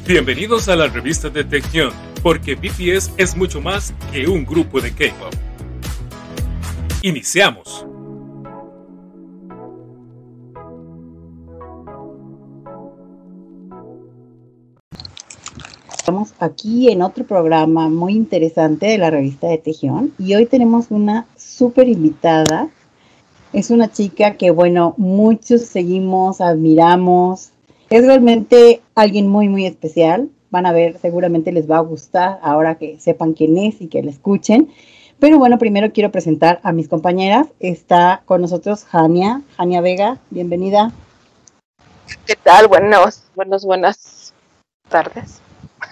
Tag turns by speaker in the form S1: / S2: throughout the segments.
S1: Bienvenidos a la revista de Taecyeon, porque BTS es mucho más que un grupo de K-pop. Iniciamos.
S2: Estamos aquí en otro programa muy interesante de la revista de Taecyeon y hoy tenemos una súper invitada. Es una chica que, bueno, muchos seguimos, admiramos. Es realmente alguien muy, muy especial. Van a ver, seguramente les va a gustar ahora que sepan quién es y que la escuchen. Pero bueno, primero quiero presentar a mis compañeras. Está con nosotros Jania Vega. Bienvenida.
S3: ¿Qué tal? Buenas tardes.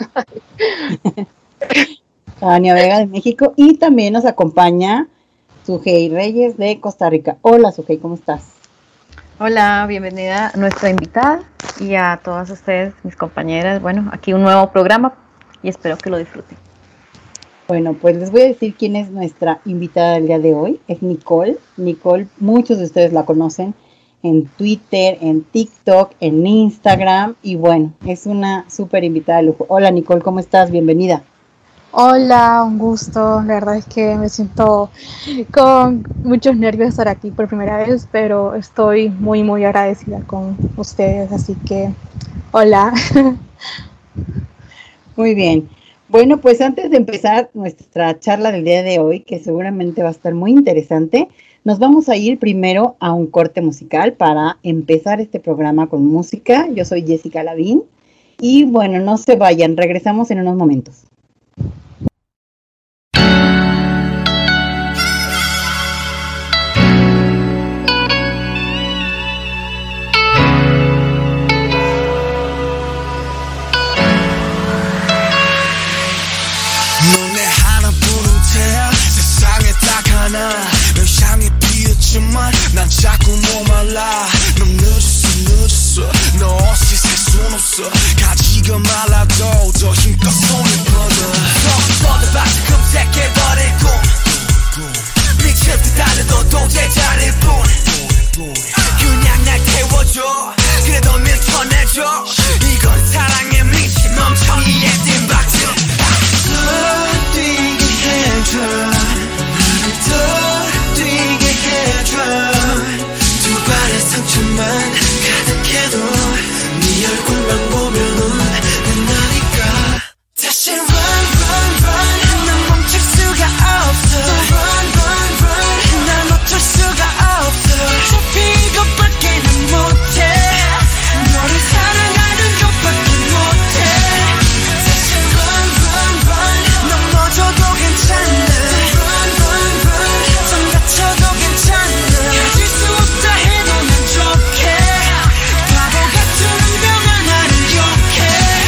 S2: Jania Vega de México. Y también nos acompaña Sujei Reyes de Costa Rica. Hola, Sujei, ¿cómo estás?
S4: Hola, bienvenida a nuestra invitada y a todas ustedes, mis compañeras. Bueno, aquí un nuevo programa y espero que lo disfruten.
S2: Bueno, pues les voy a decir quién es nuestra invitada del día de hoy. Es Nicole. Nicole, muchos de ustedes la conocen en Twitter, en TikTok, en Instagram. Y bueno, es una súper invitada de lujo. Hola, Nicole, ¿cómo estás? Bienvenida.
S5: Hola, un gusto. La verdad es que me siento con muchos nervios de estar aquí por primera vez, pero estoy muy, muy agradecida con ustedes, así que hola.
S2: Muy bien. Bueno, pues antes de empezar nuestra charla del día de hoy, que seguramente va a estar muy interesante, nos vamos a ir primero a un corte musical para empezar este programa con música. Yo soy Jessica Lavín y bueno, no se vayan, regresamos en unos momentos.
S6: 난 자꾸 목말라 넌 늦었어 너 없이 살 순 없어 가지가 말라도 더 힘껏 손을 뻗어 뻗어봐서 검색해버릴 꿈 미칠 듯 달려도 도저히 않을 뿐 그냥 날 태워줘 그래도 밀쳐내줘 이건 사랑에 미친 멍청이의 띵박질 더 뛰게 해줘 나를 더 뛰게 해줘 두 발의 상처만 가득해도 네 얼굴만 보면은 끝나니까 다시 run 난 멈출 수가 없어 run 날 놓칠 수가 없어 어차피 이것밖에는 못해 너를 사랑하는 것밖에 못해 다시 run 넘어져도 괜찮아 좀 다쳐도 괜찮아 가질 수 없다 해도 난 좋게 바보 같은 운명아 나를 욕해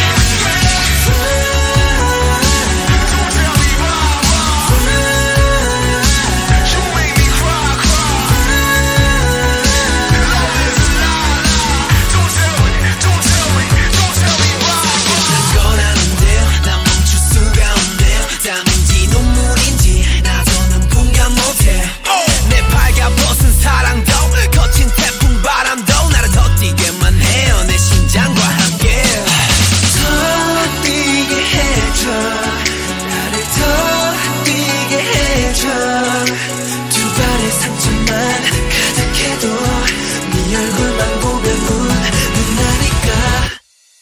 S6: 거라는데요 난 멈출 수가 없네요 땀인지 눈물인지 나서는 분간 못해 내 발가벗은 사랑도 거친 태풍 바람도 나를 더 뛰게만 해요 내 심장과 함께 더 뛰게 해줘 나를 더 뛰게 해줘 두 발의 상처만 가득해도 네 얼굴만 보면은 눈나니까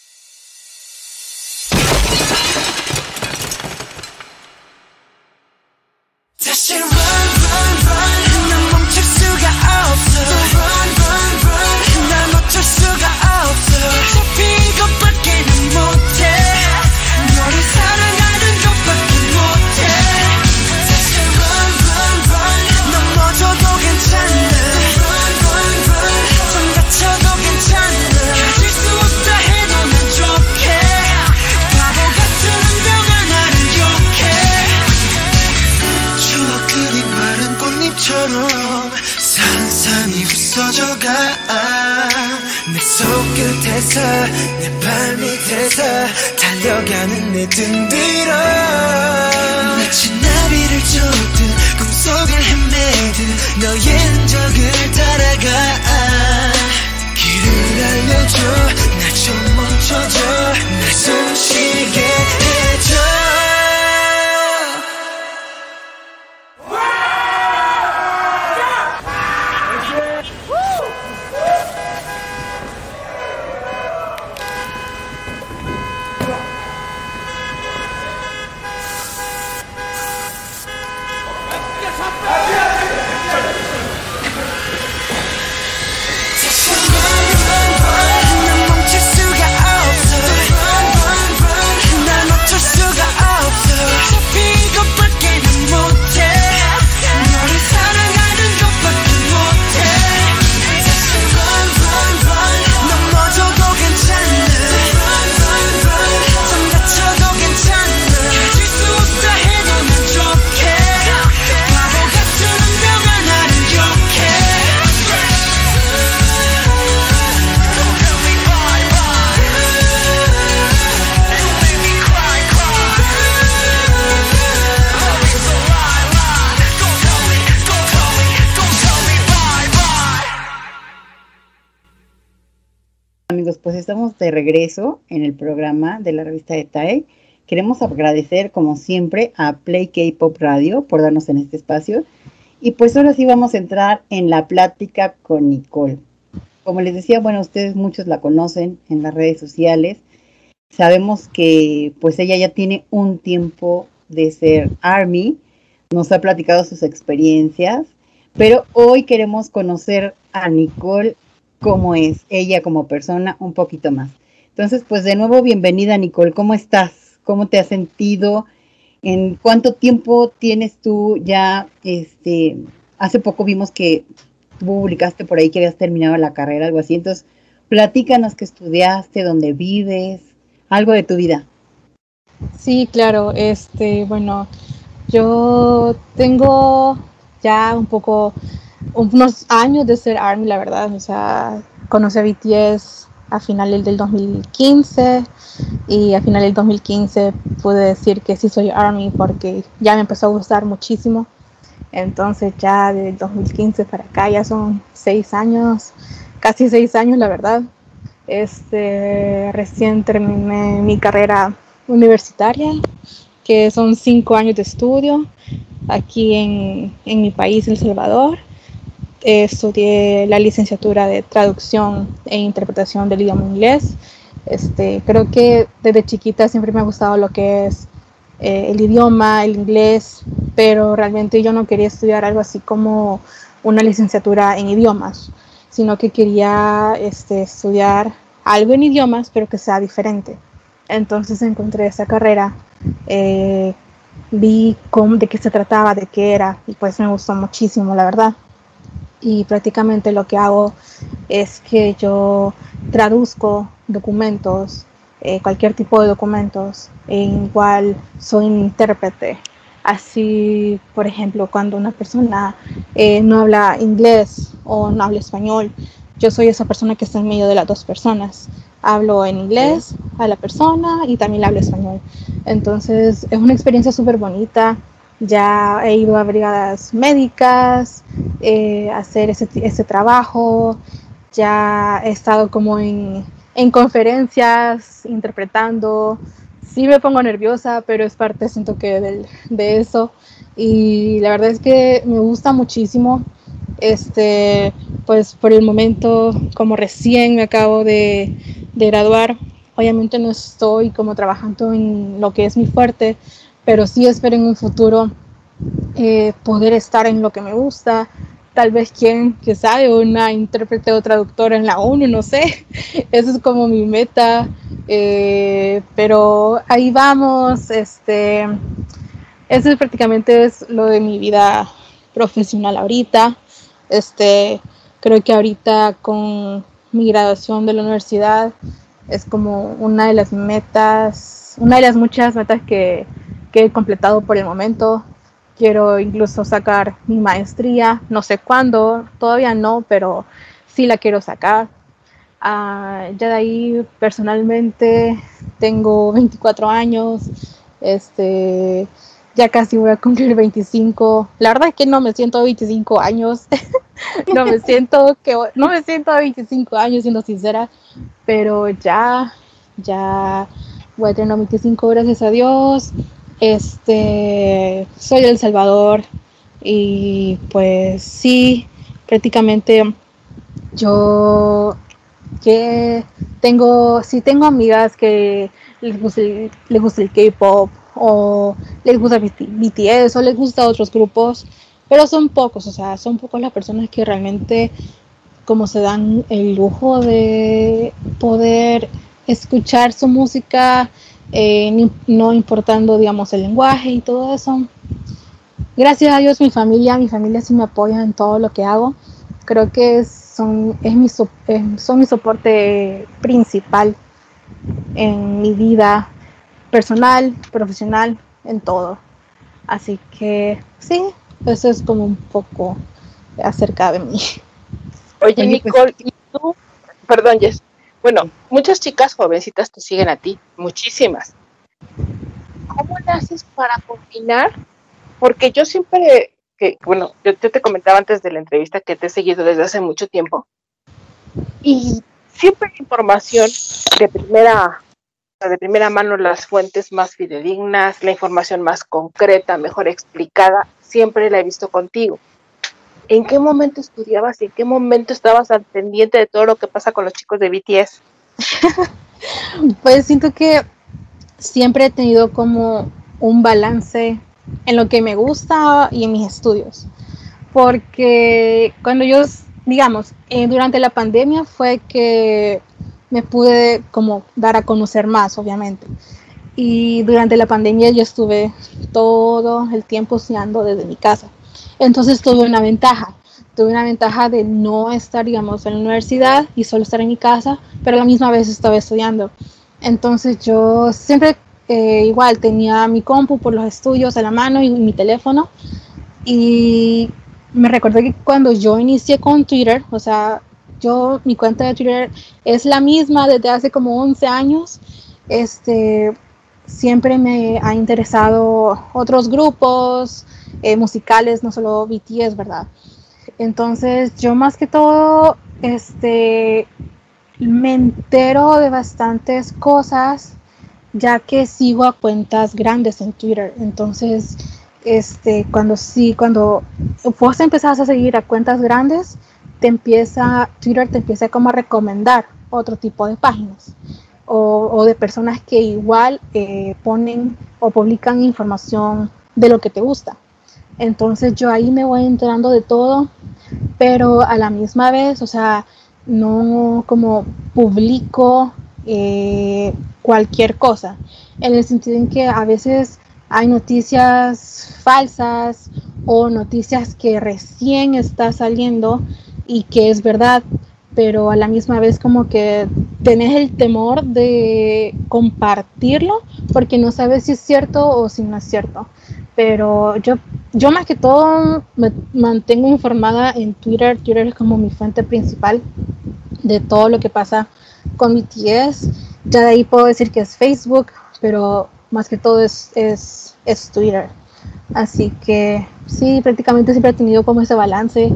S6: 다시 run 난 멈출 수가 없어 run 날 놓칠 수가 없어 어차피 이것밖에는 못해 너를 사랑하는 것밖에 못해 다시 run 넘어져도 괜찮아 좀 다쳐도 괜찮아 가질 수 없다 해도 난 좋게 바보 같은 운명아 나를 욕해 추억들이 마른 꽃잎처럼 산산이 부서져가 내 손끝에서 내 발밑에서 달려가는 내 등 뒤로 마치 나비를 쫓듯 꿈속을 헤매듯 너의 흔적을 따라가 길을 알려줘 날 좀 멈춰줘 날 손
S2: amigos, pues estamos de regreso en el programa de la revista de TAE. Queremos agradecer, como siempre, a Play K-Pop Radio por darnos en este espacio. Y pues ahora sí vamos a entrar en la plática con Nicole. Como les decía, bueno, ustedes muchos la conocen en las redes sociales. Sabemos que pues ella ya tiene un tiempo de ser ARMY. Nos ha platicado sus experiencias. Pero hoy queremos conocer a Nicole, cómo es ella como persona, un poquito más. Entonces, pues de nuevo, bienvenida Nicole, ¿cómo estás? ¿Cómo te has sentido? ¿En cuánto tiempo tienes tú ya? Hace poco vimos que tú publicaste por ahí que habías terminado la carrera, algo así. Entonces, platícanos qué estudiaste, dónde vives, algo de tu vida.
S5: Sí, claro, bueno, yo tengo ya unos años de ser ARMY, la verdad. O sea, conocí a BTS a finales del 2015 y a finales del 2015 pude decir que sí soy ARMY porque ya me empezó a gustar muchísimo. Entonces ya del 2015 para acá ya son 6 años, casi 6 años, la verdad. Recién terminé mi carrera universitaria, que son 5 años de estudio aquí en mi país, El Salvador. Estudié la licenciatura de traducción e interpretación del idioma inglés. Creo que desde chiquita siempre me ha gustado lo que es el idioma, el inglés, pero realmente yo no quería estudiar algo así como una licenciatura en idiomas, sino que quería estudiar algo en idiomas, pero que sea diferente. Entonces encontré esa carrera, vi de qué se trataba, de qué era, y pues me gustó muchísimo, la verdad. Y prácticamente lo que hago es que yo traduzco documentos, cualquier tipo de documentos, en cual soy un intérprete. Así, por ejemplo, cuando una persona no habla inglés o no habla español, yo soy esa persona que está en medio de las dos personas. Hablo en inglés a la persona y también le hablo español. Entonces es una experiencia súper bonita. Ya he ido a brigadas médicas, a hacer ese trabajo. Ya he estado como en conferencias interpretando. Sí me pongo nerviosa, pero es parte, siento que de eso. Y la verdad es que me gusta muchísimo. Pues por el momento, como recién me acabo de graduar, obviamente no estoy como trabajando en lo que es mi fuerte, pero sí espero en un futuro poder estar en lo que me gusta. Tal vez quién sabe, una intérprete o traductora en la ONU, no sé. Eso es como mi meta. Pero ahí vamos. Eso prácticamente es lo de mi vida profesional ahorita. Creo que ahorita con mi graduación de la universidad es como una de las muchas metas que he completado por el momento. Quiero incluso sacar mi maestría, no sé cuándo, todavía no, pero sí la quiero sacar. Ya de ahí, personalmente, tengo 24 años, ya casi voy a cumplir 25. La verdad es que no me siento 25 años, no me siento de 25 años, siendo sincera, pero ya voy a tener 25, gracias a Dios. Soy de El Salvador y pues sí, prácticamente yo tengo amigas que les gusta el K-pop o les gusta BTS o les gusta otros grupos, pero son pocos, o sea, son pocos las personas que realmente como se dan el lujo de poder escuchar su música, no importando, digamos, el lenguaje y todo eso. Gracias a Dios, mi familia sí me apoya en todo lo que hago. Creo que son mi soporte principal en mi vida personal, profesional, en todo. Así que sí, eso es como un poco acerca de mí.
S3: Oye, Nicole, ¿y tú? Perdón, Jess. Bueno, muchas chicas jovencitas te siguen a ti, muchísimas. ¿Cómo le haces para combinar? Porque yo siempre, yo te comentaba antes de la entrevista que te he seguido desde hace mucho tiempo. Y siempre la información de primera mano, las fuentes más fidedignas, la información más concreta, mejor explicada, siempre la he visto contigo. ¿En qué momento estudiabas y en qué momento estabas al pendiente de todo lo que pasa con los chicos de BTS?
S5: Pues siento que siempre he tenido como un balance en lo que me gusta y en mis estudios. Porque cuando yo, digamos, durante la pandemia fue que me pude como dar a conocer más, obviamente. Y durante la pandemia yo estuve todo el tiempo estudiando desde mi casa. Entonces tuve una ventaja de no estar, digamos, en la universidad y solo estar en mi casa, pero a la misma vez estaba estudiando. Entonces yo siempre igual tenía mi compu por los estudios a la mano y mi teléfono. Y me recuerdo que cuando yo inicié con Twitter, o sea, mi cuenta de Twitter es la misma desde hace como 11 años, siempre me ha interesado otros grupos musicales, no solo BTS, ¿verdad? Entonces yo más que todo, me entero de bastantes cosas, ya que sigo a cuentas grandes en Twitter. Entonces, cuando vos empezás a seguir a cuentas grandes, Twitter te empieza como a recomendar otro tipo de páginas o de personas que igual ponen o publican información de lo que te gusta. Entonces yo ahí me voy enterando de todo, pero a la misma vez, o sea, no como publico cualquier cosa, en el sentido en que a veces hay noticias falsas o noticias que recién está saliendo y que es verdad, pero a la misma vez como que tenés el temor de compartirlo porque no sabes si es cierto o si no es cierto. Pero yo más que todo me mantengo informada en Twitter. Twitter es como mi fuente principal de todo lo que pasa con BTS. Ya de ahí puedo decir que es Facebook, pero más que todo es Twitter. Así que sí, prácticamente siempre he tenido como ese balance.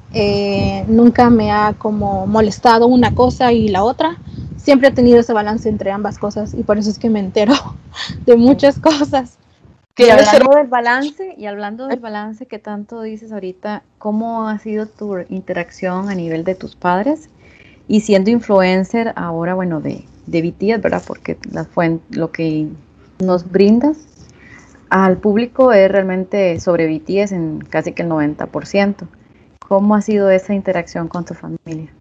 S5: Nunca me ha como molestado una cosa y la otra. Siempre he tenido ese balance entre ambas cosas y por eso es que me entero de muchas cosas.
S4: Y hablando del balance que tanto dices ahorita, ¿cómo ha sido tu interacción a nivel de tus padres? Y siendo influencer ahora, bueno, de BTS, ¿verdad? Porque lo que nos brindas al público es realmente sobre BTS en casi que el 90%. ¿Cómo ha sido esa interacción con tu familia?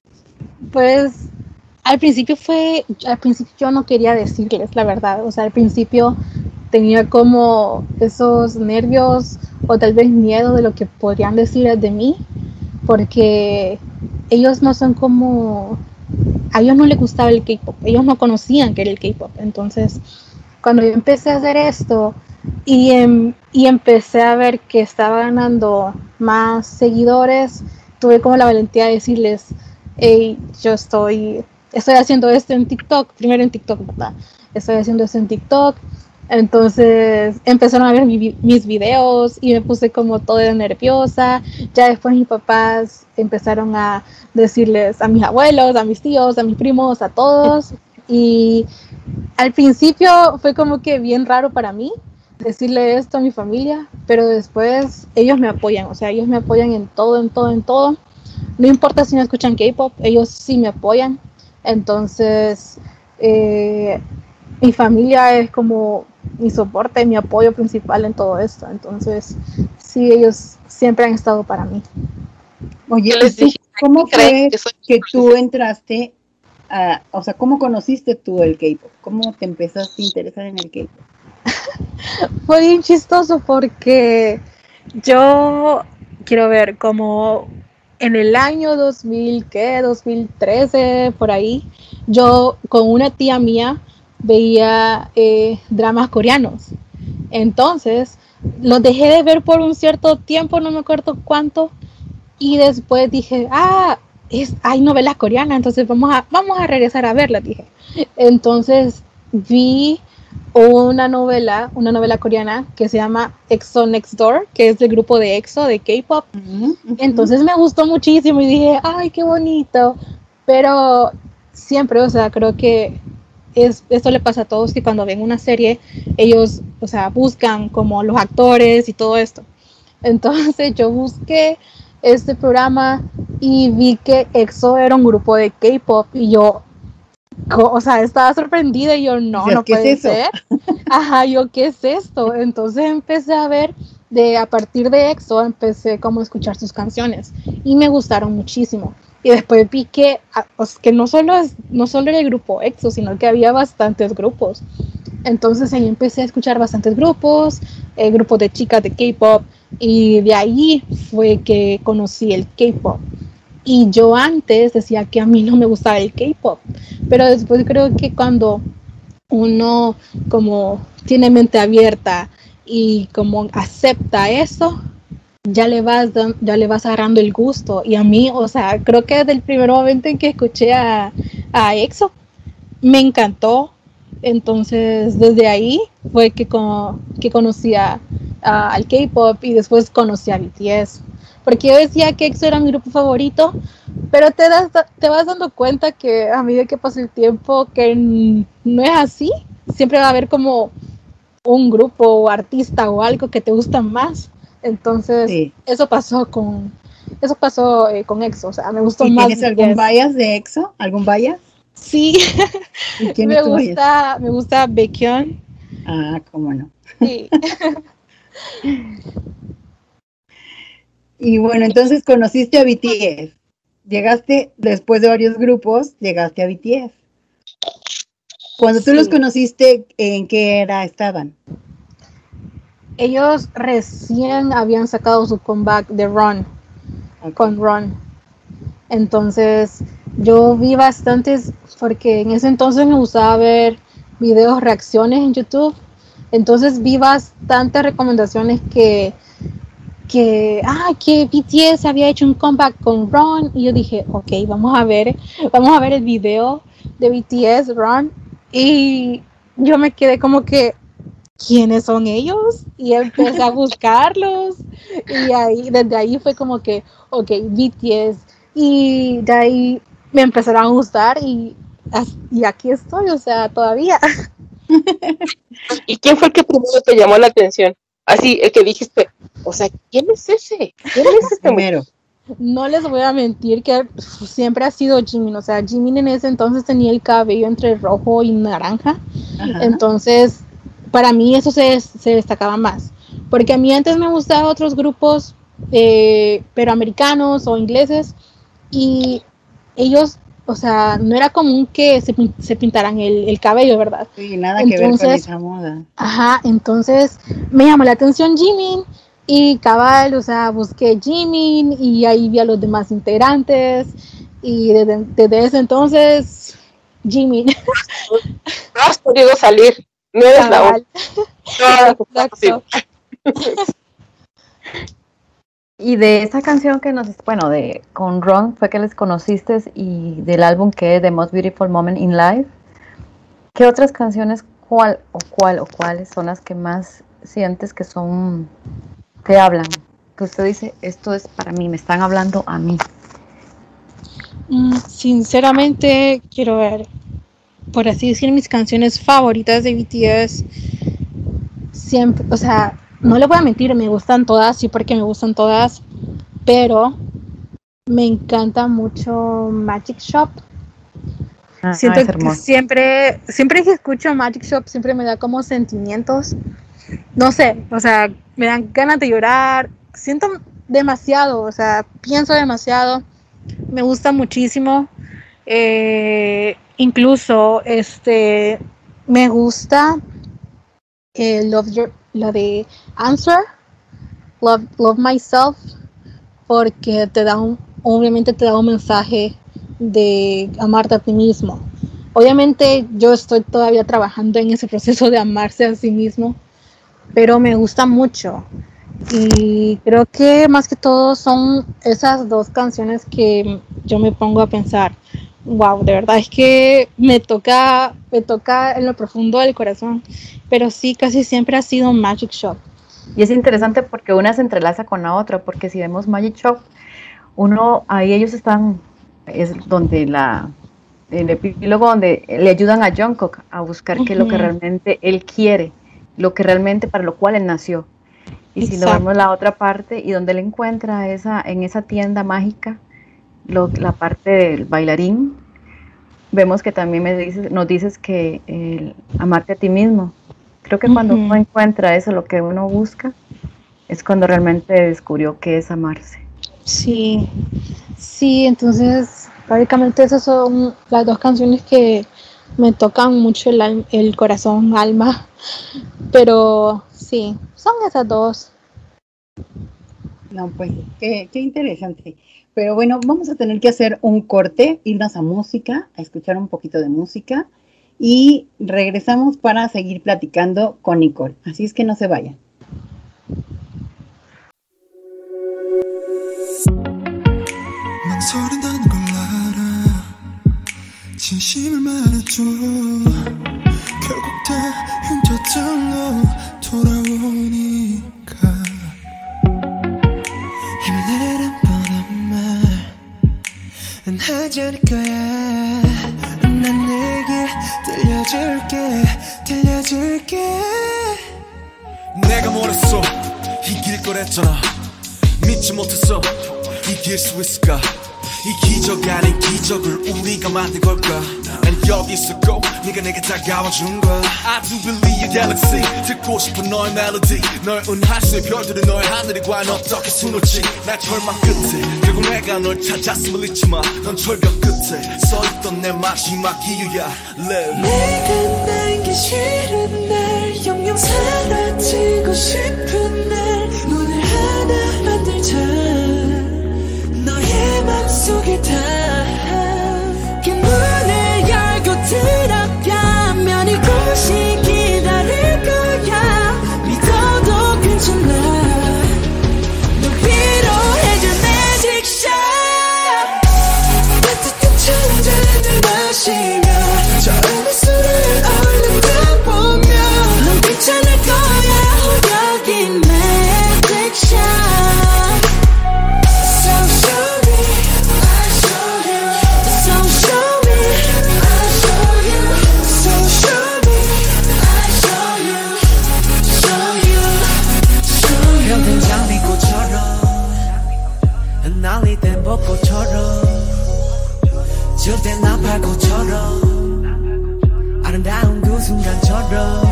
S5: Pues al principio yo no quería decirles la verdad, o sea, al principio tenía como esos nervios o tal vez miedo de lo que podrían decir de mí, porque ellos no son como, a ellos no les gustaba el K-pop, ellos no conocían qué era el K-pop. Entonces cuando yo empecé a hacer esto y empecé a ver que estaba ganando más seguidores, tuve como la valentía de decirles, hey, yo estoy haciendo esto en TikTok, primero en TikTok, ¿verdad? Estoy haciendo esto en TikTok. Entonces empezaron a ver mis videos y me puse como toda nerviosa. Ya después mis papás empezaron a decirles a mis abuelos, a mis tíos, a mis primos, a todos. Y al principio fue como que bien raro para mí decirle esto a mi familia, pero después ellos me apoyan, o sea, ellos me apoyan en todo. No importa si no escuchan K-pop, ellos sí me apoyan. Entonces, mi familia es como mi soporte, mi apoyo principal en todo esto. Entonces, sí, ellos siempre han estado para mí.
S2: Oye, ¿cómo fue que tú entraste o sea, cómo conociste tú el K-pop? ¿Cómo te empezaste a interesar en el K-pop?
S5: Fue bien chistoso porque yo quiero ver como en el año 2013, por ahí, yo con una tía mía veía dramas coreanos. Entonces, los dejé de ver por un cierto tiempo, no me acuerdo cuánto, y después dije, hay novelas coreanas, entonces vamos a regresar a verlas, dije. Entonces, vi una novela coreana que se llama EXO Next Door, que es del grupo de EXO, de K-pop. Entonces me gustó muchísimo y dije, ay, qué bonito. pero siempre, o sea, creo que esto le pasa a todos, que cuando ven una serie, ellos, o sea, buscan como los actores y todo esto. Entonces yo busqué este programa y vi que EXO era un grupo de K-pop y yo, o sea, estaba sorprendida y yo, no puede ser. Ajá, yo, ¿qué es esto? Entonces empecé a ver, a partir de EXO, empecé como a escuchar sus canciones y me gustaron muchísimo. Y después vi que no solo era el grupo EXO, sino que había bastantes grupos. Entonces ahí empecé a escuchar bastantes grupos de chicas de K-pop, y de ahí fue que conocí el K-pop. Y yo antes decía que a mí no me gustaba el K-pop, pero después creo que cuando uno como tiene mente abierta y como acepta eso, ya le vas agarrando el gusto. Y a mí, o sea, creo que desde el primer momento en que escuché a EXO, me encantó. Entonces desde ahí fue que conocí al K-pop, y después conocí a BTS, porque yo decía que EXO era mi grupo favorito, pero te vas dando cuenta que a medida que pasa el tiempo que no es así. Siempre va a haber como un grupo o artista o algo que te gusta más. Entonces sí, eso pasó con EXO, o sea, me gustó más.
S2: ¿Tienes algún bias de EXO? ¿Algún bias?
S5: Sí. Me gusta Baekhyun.
S2: Ah, cómo no.
S5: Sí.
S2: Y bueno, entonces conociste a BTS. Llegaste, después de varios grupos, llegaste a BTS. Cuando tú los conociste, ¿en qué era estaban?
S5: Ellos recién habían sacado su comeback de Run, con Run. Entonces yo vi bastantes, porque en ese entonces me gustaba ver videos, reacciones en YouTube. Entonces vi bastantes recomendaciones que BTS había hecho un comeback con Run, y yo dije, ok, vamos a ver el video de BTS Run, y yo me quedé como que, ¿quiénes son ellos? Y empecé a buscarlos, y desde ahí fue como que, ok, BTS, y de ahí me empezaron a gustar, y aquí estoy, o sea, todavía.
S3: ¿Y quién fue el que primero te llamó la atención? Así, el que dijiste, o sea, ¿quién es ese? ¿Quién es este
S2: primero?
S5: No les voy a mentir que siempre ha sido Jimin. O sea, Jimin en ese entonces tenía el cabello entre rojo y naranja. Ajá. Entonces, para mí eso se destacaba más. Porque a mí antes me gustaban otros grupos, pero americanos o ingleses, y ellos, o sea, no era común que se pintaran el cabello, ¿verdad?
S2: Sí, nada que ver con esa moda.
S5: Ajá, entonces me llamó la atención Jimin, y cabal, o sea, busqué Jimin, y ahí vi a los demás integrantes, y desde ese entonces, Jimin.
S3: No has podido salir, no eres cabal.
S4: Exacto. Y de esa canción que con Ron fue que les conociste, y del álbum que es The Most Beautiful Moment in Life, ¿qué otras canciones, cuáles son las que más sientes que te hablan? Que usted dice, esto es para mí, me están hablando a mí.
S5: Sinceramente, quiero ver, por así decir, mis canciones favoritas de BTS. Siempre, o sea, no le voy a mentir, me gustan todas, sí, porque me gustan todas, pero me encanta mucho Magic Shop. Siento que siempre que escucho Magic Shop, siempre me da como sentimientos, no sé, o sea, me dan ganas de llorar, siento demasiado, o sea, pienso demasiado, me gusta muchísimo. Incluso me gusta la de Answer, Love Myself, porque obviamente te da un mensaje de amarte a ti mismo. Obviamente yo estoy todavía trabajando en ese proceso de amarse a sí mismo, pero me gusta mucho, y creo que más que todo son esas dos canciones que yo me pongo a pensar, wow, de verdad es que me toca en lo profundo del corazón, pero sí, casi siempre ha sido Magic Shop.
S4: Y es interesante porque una se entrelaza con la otra, porque si vemos Magic Shop, ahí ellos están es donde el epílogo donde le ayudan a Jungkook a buscar qué es lo que realmente él quiere, lo que realmente para lo cual él nació. Y si nos vemos la otra parte y donde él encuentra en esa tienda mágica la parte del bailarín, vemos que también nos dices que amarte a ti mismo. Creo que cuando uno encuentra eso, lo que uno busca, es cuando realmente descubrió qué es amarse.
S5: Sí, entonces básicamente esas son las dos canciones que me tocan mucho el corazón, alma, pero sí, son esas dos.
S2: No, pues qué interesante. Pero bueno, vamos a tener que hacer un corte, irnos a música, a escuchar un poquito de música y regresamos para seguir platicando con Nicole. Así es que no se vayan.
S6: 망설인다는 걸 알아 진심을 말해줘 결국 다 흉터들로 돌아오니까 힘을 내란 뻔한 말은 하지 않을 거야 난 내게 들려줄게 내가 뭐랬어 이길 거랬잖아 믿지 못했어 이길 수 있을까 이 기적 아닌 기적을 우리가 만든 걸까 난 여기 있었고 네가 내게 다가와준 거야 I do believe your galaxy 듣고 싶은 너의 멜로디 널 은하수의 별들은 너의 하늘이 과연 어떻게 수놓지 날 절망 끝에 결국 내가 널 찾았음을 잊지 마 넌 절벽 끝에 서있던 내 마지막 이유야 Live
S7: 내가 남기 싫은 날 영영 사라지고 싶은 날 문을 하나 만들자 너의 맘속에 닿게 문을 열고 들어가면 이곳이 기다릴 거야 믿어도 괜찮아 널 위로해줄 magic shot 따뜻한 천장을 마시며 저음의 술을 얼른 타보며 넌 괜찮을 거야 여기 magic shot 날리던 벚꽃처럼 질땐 나팔꽃처럼 아름다운 그 순간처럼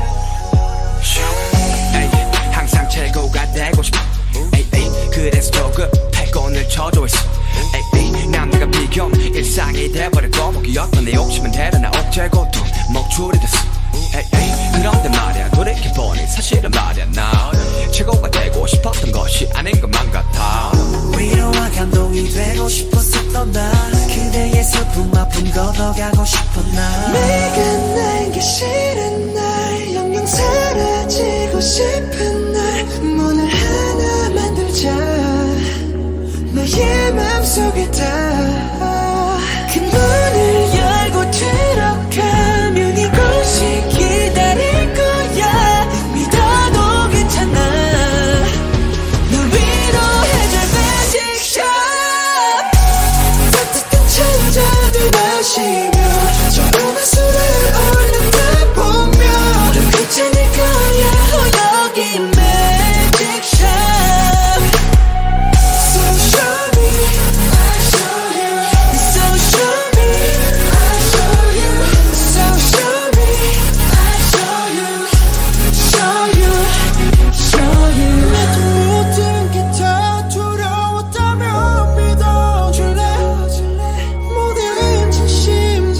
S8: 항상 최고가 되고 싶어 그래서 조급해 꼰을 쳐줘 있어 남들과 비교는 일상이 돼버리고 목이었던 내 욕심은 대단한 억제고 또 목줄이 됐어 그런데 말야 돌이켜보니 사실은 말야 나 최고가 되고 싶었던 것이 아닌 것만 같아
S7: 위로와 감동이 되고 싶었었던 나 그대의 슬픔 아픔 걷어가고 싶어 나 내가 남기 싫은 날 영영 사라지고 싶은 날 문을 하나 만들자 너의 맘속에 닿그 문을 열고 들어가면 이곳이 기다릴 거야 믿어도 괜찮아 널 위로해줄 magic shot 따뜻한 천장을 마시며 저음의 술을 얼른 타보며 넌 괜찮을 거야 여기 magic shot So show me I'll show you So show me I'll show you So show me I'll show you Show you Show you 나도 모든 게 다 두려웠다면 믿어줄래 모든 진심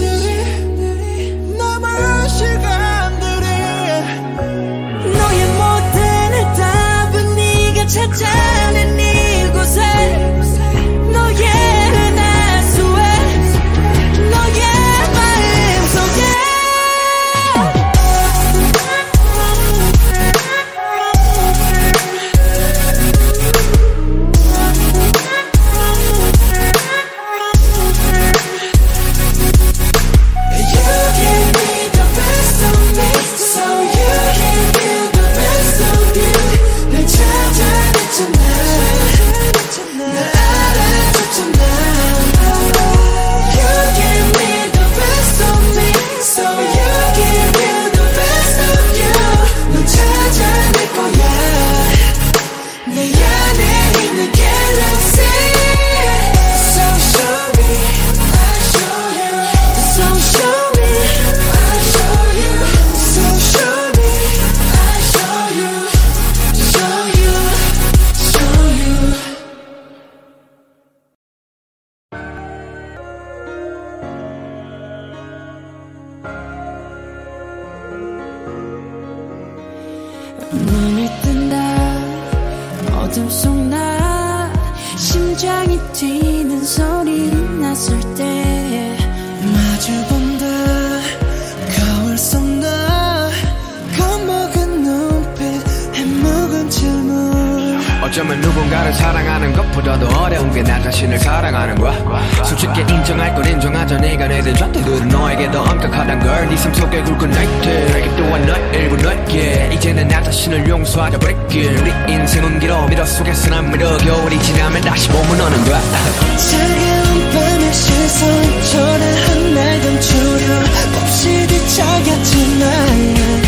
S8: 누군가를 사랑하는 것보다도 어려운 게 나 자신을 사랑하는 거야. 솔직히 인정할 건 인정하자. 네가 내든 전태들은 너에게 더 엄격하단 걸. 네 삶 속에 굵은 나이트 내게 또한 너의 일부 너에게 이제는 나 자신을 용서하자. break 우리 인생은 길어 미러 속에서 난 미러 겨울이 지나면 다시 봄은 오는 거야.
S7: 차가운 밤의 시선 초라한 날 감추려 없이 뒤척였지 난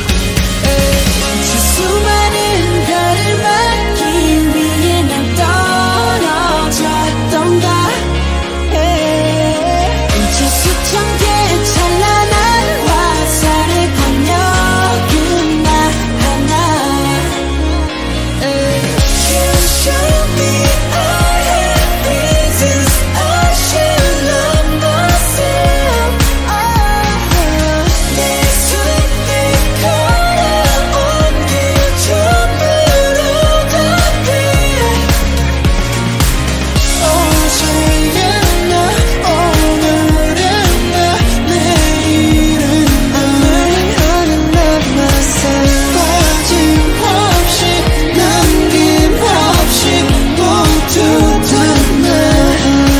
S7: 수많은 별을 막기 위해 난 떨어졌던가 저 수천 개의 찬란한 화살을 건너긴 나 하나 You show me I have reasons I should love myself 내 손에 걸어온 길 전부로 gather 어제는 나 오늘은 나 내일은 I'm learning how to love myself 빠짐없이 남김없이 모두 다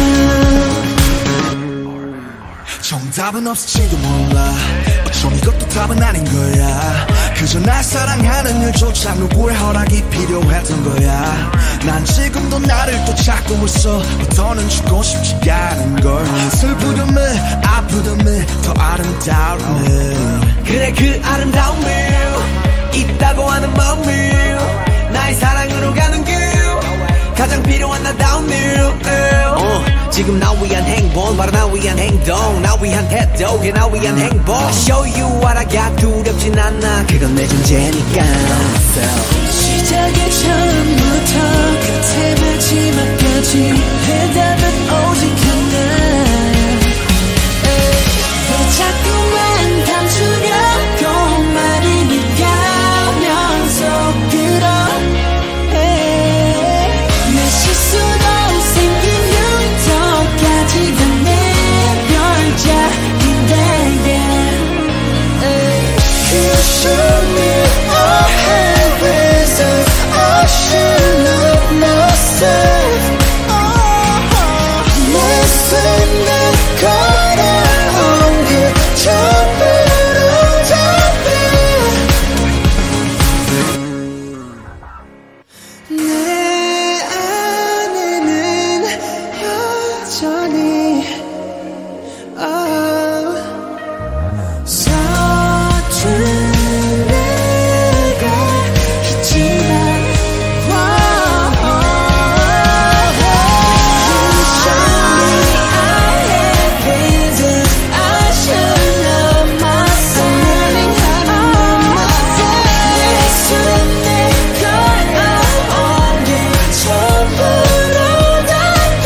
S7: 정답은 없을지도 몰라 어쩜 이것도 답은 아닌 거야 그저 날 사랑하는 일조차 누구의 허락이 필요했던 거야 난 지금도 나를 또 찾고 있어 더는 죽고 싶지 않은 걸 슬프듬을 아프듬을 더 아름다움을 그래 그 아름다움을 있다고 하는 마음을 나의 사랑으로 가는 길 가장 필요한 나다운 일 지금 나 위한 행복 바로 나 위한 행동 나 위한 태도 그게 나 위한 행복 I show you what I got 두렵진 않아 그건 내 존재니까 시작의 처음부터 끝의 마지막까지 해답은 오직 하나 왜 자꾸만 감추려고 말을 가면 속으로 내 실수로 생긴 흉터까지 다 내 별자리인데 You show me I have reasons I should love myself 내 손에 걸어온 길 전부로 내 안에는 여전히 서툰 내가 있지만 You show me I have reasons I should love myself learning how to love myself 내 손에 걸어온 길 전부로 다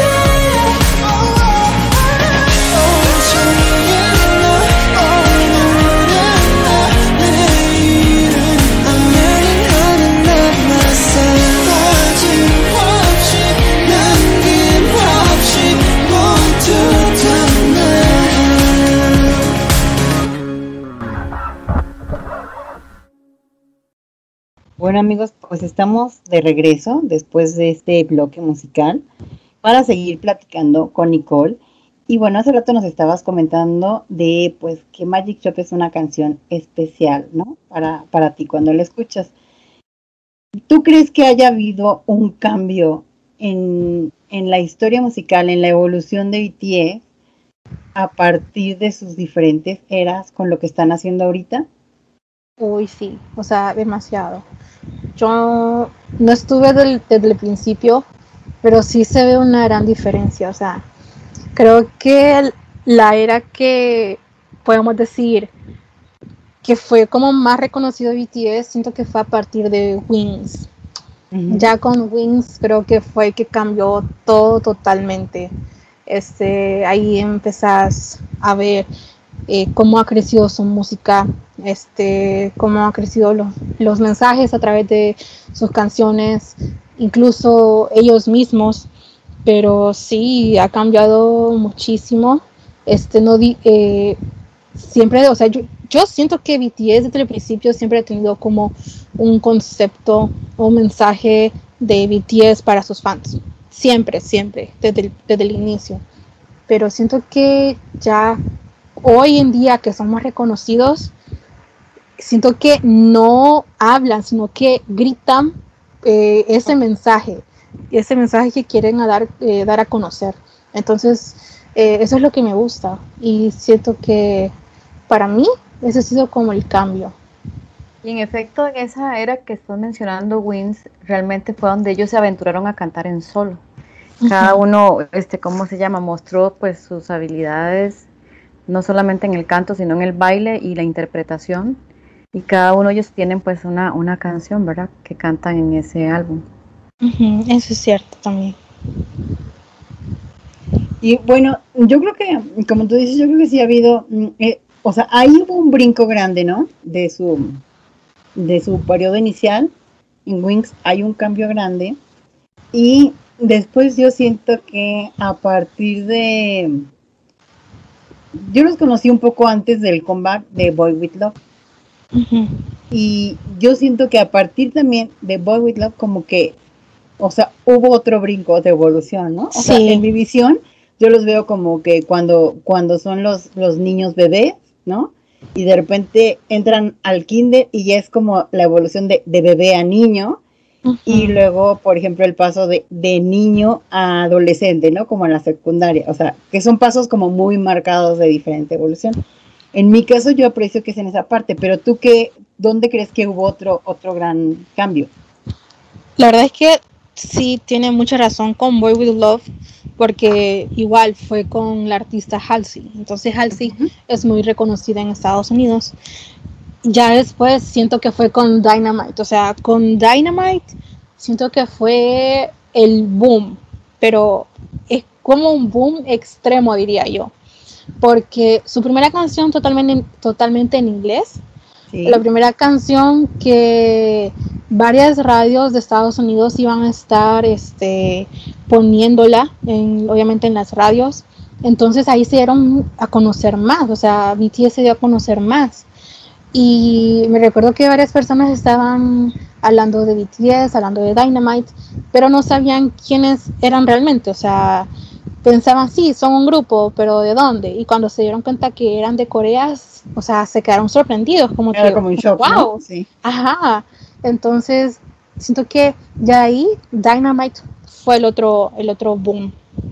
S2: Bueno amigos, pues estamos de regreso después de este bloque musical para seguir platicando con Nicole. Y bueno, hace rato nos estabas comentando de pues que Magic Shop es una canción especial, ¿no? Para ti cuando la escuchas. ¿Tú crees que haya habido un cambio en la historia musical, en la evolución de BTS a partir de sus diferentes eras con lo que están haciendo ahorita?
S5: Uy, sí, o sea, demasiado. Yo no estuve desde el principio, pero sí se ve una gran diferencia. O sea, creo que la era que podemos decir que fue como más reconocido BTS, siento que fue a partir de Wings. Uh-huh. Ya con Wings creo que fue que cambió todo totalmente. Ahí empezás a ver cómo ha crecido su música, cómo han crecido los mensajes a través de sus canciones, incluso ellos mismos, sí, ha cambiado muchísimo. Siempre, o sea, yo siento que BTS desde el principio siempre ha tenido como un concepto, un mensaje de BTS para sus fans. Siempre, desde el inicio. Pero siento que ya hoy en día que somos reconocidos, siento que no hablan, sino que gritan ese mensaje que quieren dar a conocer. Entonces, eso es lo que me gusta. Y siento que para mí ese ha sido como el cambio.
S4: Y en efecto, en esa era que estás mencionando, Wings, realmente fue donde ellos se aventuraron a cantar en solo. Cada uno, ¿cómo se llama? Mostró pues sus habilidades, no solamente en el canto, sino en el baile y la interpretación. Y cada uno de ellos tienen pues una canción, ¿verdad? Que cantan en ese álbum.
S5: Eso es cierto también.
S2: Y bueno, yo creo que, como tú dices, yo creo que sí ha habido, o sea, ahí hubo un brinco grande, ¿no? De su periodo inicial. En Wings hay un cambio grande. Y después yo siento que a partir de... Yo los conocí un poco antes del comeback de Boy With Love. Y yo siento que a partir también de Boy With Love como que, o sea, hubo otro brinco de evolución, ¿no? O sea, en mi visión, yo los veo como que cuando son los niños bebés, ¿no? Y de repente entran al kinder y ya es como la evolución de bebé a niño. Y luego, por ejemplo, el paso de niño a adolescente, ¿no? Como en la secundaria. O sea, que son pasos como muy marcados de diferente evolución. En mi caso, yo aprecio que es en esa parte. Pero tú, ¿dónde crees que hubo otro gran cambio?
S5: La verdad es que sí tiene mucha razón con Boy With Love, porque igual fue con la artista Halsey. Entonces Halsey es muy reconocida en Estados Unidos. Ya después siento que fue con Dynamite. O sea, con Dynamite siento que fue el boom, pero es como un boom extremo, diría yo, porque su primera canción totalmente en inglés. La primera canción que varias radios de Estados Unidos iban a estar poniéndola, obviamente en las radios. Entonces ahí se dieron a conocer más, o sea, BTS se dio a conocer más. Y me recuerdo que varias personas estaban hablando de BTS, hablando de Dynamite, pero no sabían quiénes eran realmente, o sea, pensaban, sí, son un grupo, pero ¿de dónde? Y cuando se dieron cuenta que eran de Corea, o sea, se quedaron sorprendidos, como
S2: era como un shock,
S5: wow,
S2: ¿no? Sí.
S5: Ajá, entonces siento que ya ahí Dynamite fue el otro boom.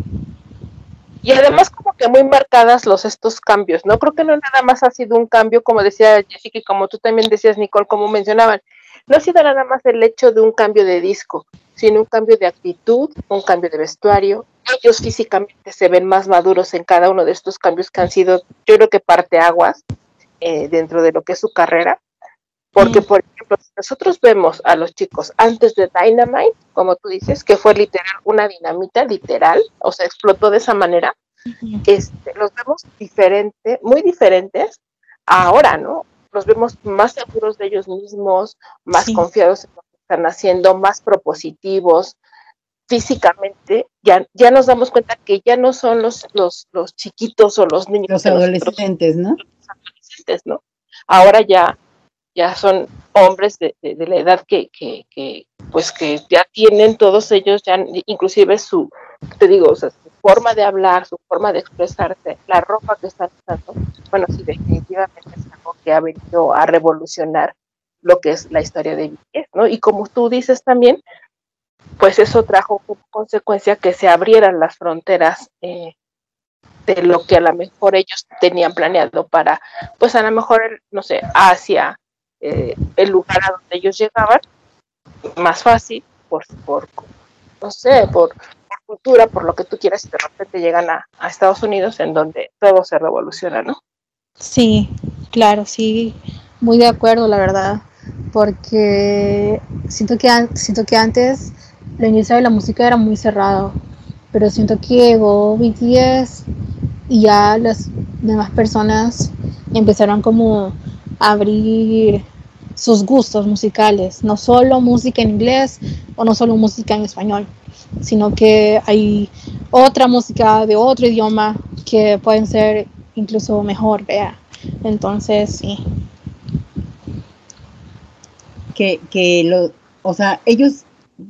S3: Y además como que muy marcadas estos cambios, ¿no? Creo que no nada más ha sido un cambio, como decía Jessica, y como tú también decías, Nicole, como mencionaban, no ha sido nada más el hecho de un cambio de disco, sino un cambio de actitud, un cambio de vestuario. Ellos físicamente se ven más maduros en cada uno de estos cambios que han sido, yo creo que parteaguas dentro de lo que es su carrera. Porque, por ejemplo, si nosotros vemos a los chicos antes de Dynamite, como tú dices, que fue literal una dinamita, literal, o sea, explotó de esa manera, los vemos muy diferentes ahora, ¿no? Los vemos más seguros de ellos mismos, más confiados en lo que están haciendo, más propositivos. Físicamente, ya nos damos cuenta que ya no son los chiquitos o los niños.
S2: Los adolescentes, ¿no?
S3: Los adolescentes, ¿no? Ahora ya son hombres de la edad que ya tienen todos ellos, ya inclusive su forma de hablar, su forma de expresarse, la ropa que están usando, bueno, sí, definitivamente es algo que ha venido a revolucionar lo que es la historia de BTS, ¿no? Y como tú dices también, pues eso trajo como consecuencia que se abrieran las fronteras de lo que a lo mejor ellos tenían planeado para, pues a lo mejor, no sé, Asia, el lugar a donde ellos llegaban, más fácil, por cultura, por lo que tú quieras, y de repente llegan a Estados Unidos, en donde todo se revoluciona, ¿no?
S5: Sí, claro, sí, muy de acuerdo, la verdad, porque siento que antes el inicio de la música era muy cerrado, pero siento que llegó BTS y ya las demás personas empezaron como a abrir sus gustos musicales, no solo música en inglés o no solo música en español, sino que hay otra música de otro idioma que pueden ser incluso mejor, vea. Entonces, sí.
S2: O sea, ellos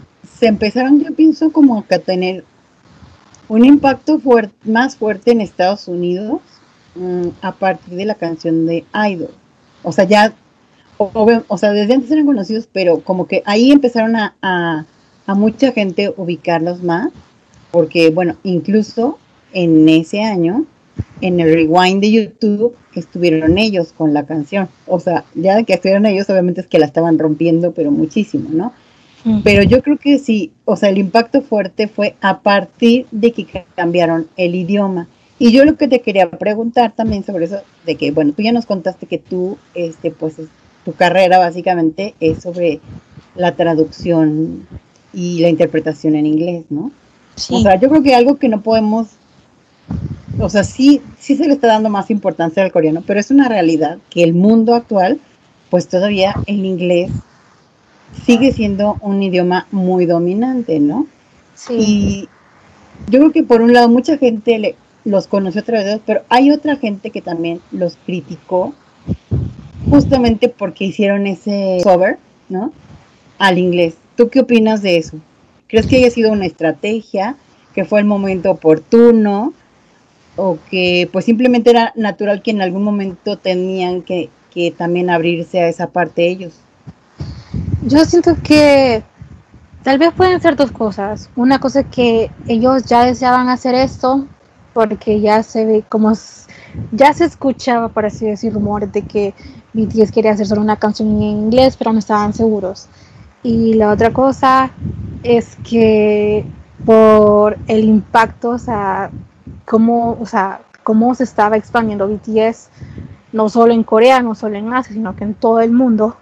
S2: se empezaron, yo pienso, como a tener un impacto más fuerte en Estados Unidos a partir de la canción de Idol. O sea, ya, o sea, desde antes eran conocidos, pero como que ahí empezaron a mucha gente ubicarlos más, porque, bueno, incluso en ese año, en el rewind de YouTube, estuvieron ellos con la canción. O sea, ya de que estuvieron ellos, obviamente es que la estaban rompiendo, pero muchísimo, ¿no? Pero yo creo que sí, o sea, el impacto fuerte fue a partir de que cambiaron el idioma. Y yo lo que te quería preguntar también sobre eso, de que, bueno, tú ya nos contaste que tú, pues, tu carrera básicamente es sobre la traducción y la interpretación en inglés, ¿no? Sí. O sea, yo creo que algo que no podemos, o sea, sí se le está dando más importancia al coreano, pero es una realidad que el mundo actual, pues todavía el inglés sigue siendo un idioma muy dominante, ¿no? Sí. Y yo creo que por un lado mucha gente los conoció a través de ellos, pero hay otra gente que también los criticó justamente porque hicieron ese cover, ¿no? Al inglés. ¿Tú qué opinas de eso? ¿Crees que haya sido una estrategia, que fue el momento oportuno, o que pues simplemente era natural que en algún momento tenían que también abrirse a esa parte ellos?
S5: Yo siento que tal vez pueden ser dos cosas. Una cosa es que ellos ya deseaban hacer esto porque ya se ve como ya se escuchaba, por así decir, rumores de que BTS quería hacer solo una canción en inglés, pero no estaban seguros. Y la otra cosa es que por el impacto, o sea, cómo se estaba expandiendo BTS, no solo en Corea, no solo en Asia, sino que en todo el mundo,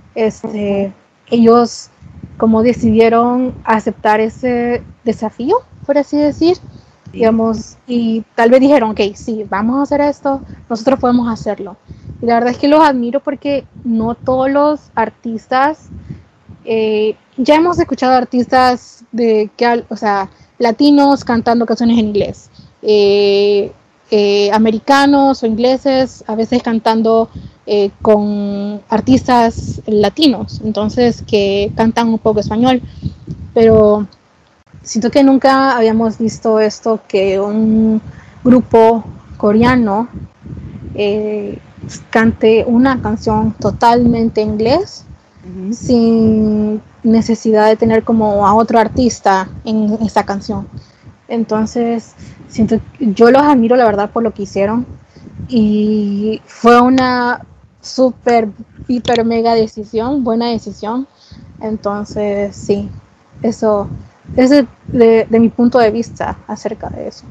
S5: ellos como decidieron aceptar ese desafío, por así decir, sí, digamos, y tal vez dijeron, ok, sí, vamos a hacer esto, nosotros podemos hacerlo. Y la verdad es que los admiro porque no todos los artistas, ya hemos escuchado artistas latinos cantando canciones en inglés, americanos o ingleses a veces cantando con artistas latinos, entonces que cantan un poco español, pero siento que nunca habíamos visto esto, que un grupo coreano cante una canción totalmente en inglés, uh-huh, sin necesidad de tener como a otro artista en esa canción. Entonces yo los admiro, la verdad, por lo que hicieron, y fue una súper, hiper, mega decisión, buena decisión. Entonces sí, eso es de mi punto de vista acerca de eso.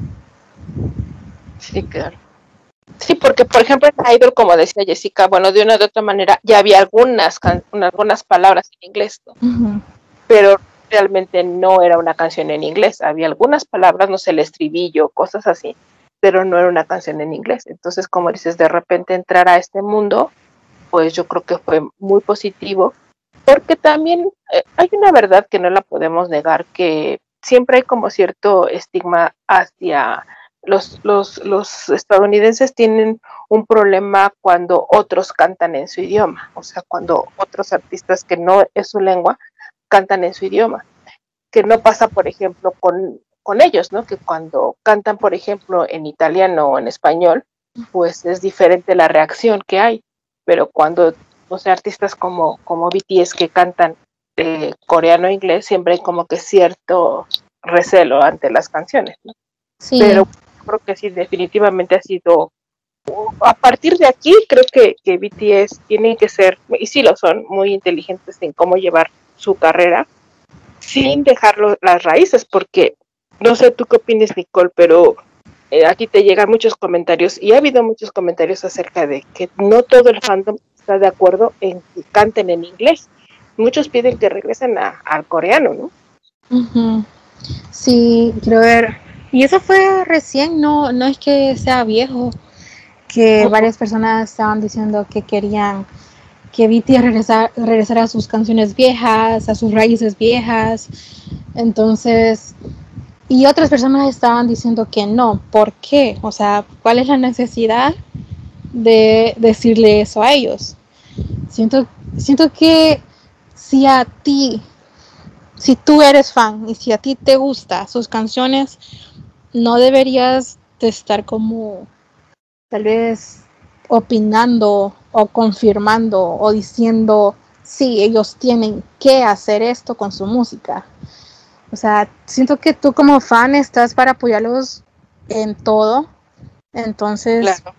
S3: Sí, claro. Sí, porque por ejemplo en Idol, como decía Jessica, bueno, de una u otra manera ya había algunas palabras en inglés, ¿no? Uh-huh, pero realmente no era una canción en inglés, había algunas palabras, no sé, el estribillo, cosas así, pero no era una canción en inglés. Entonces, como dices, de repente entrar a este mundo, pues yo creo que fue muy positivo, porque también hay una verdad que no la podemos negar, que siempre hay como cierto estigma hacia los estadounidenses. Tienen un problema cuando otros cantan en su idioma, o sea, cuando otros artistas que no es su lengua cantan en su idioma, que no pasa, por ejemplo, con ellos, ¿no? Que cuando cantan, por ejemplo, en italiano o en español, pues es diferente la reacción que hay, pero cuando, o sea, artistas como BTS que cantan coreano e inglés, siempre hay como que cierto recelo ante las canciones, ¿no? Sí. Pero creo que sí, definitivamente ha sido, a partir de aquí, creo que BTS tienen que ser, y sí lo son, muy inteligentes en cómo llevar su carrera sin dejar las raíces, porque no sé tú qué opinas, Nicole, pero aquí te llegan muchos comentarios, y ha habido muchos comentarios acerca de que no todo el fandom está de acuerdo en que canten en inglés. Muchos piden que regresen al coreano, ¿no?
S5: Uh-huh. Sí, quiero ver. Y eso fue recién, no es que sea viejo, que varias personas estaban diciendo que querían que BTS regresara a sus canciones viejas, a sus raíces viejas. Entonces, y otras personas estaban diciendo que no. ¿Por qué? O sea, ¿cuál es la necesidad de decirle eso a ellos? Siento que si a ti si tú eres fan y si a ti te gustan sus canciones, no deberías de estar como tal vez opinando o confirmando o diciendo, sí, ellos tienen que hacer esto con su música. O sea, siento que tú como fan estás para apoyarlos en todo. Entonces,
S3: Claro.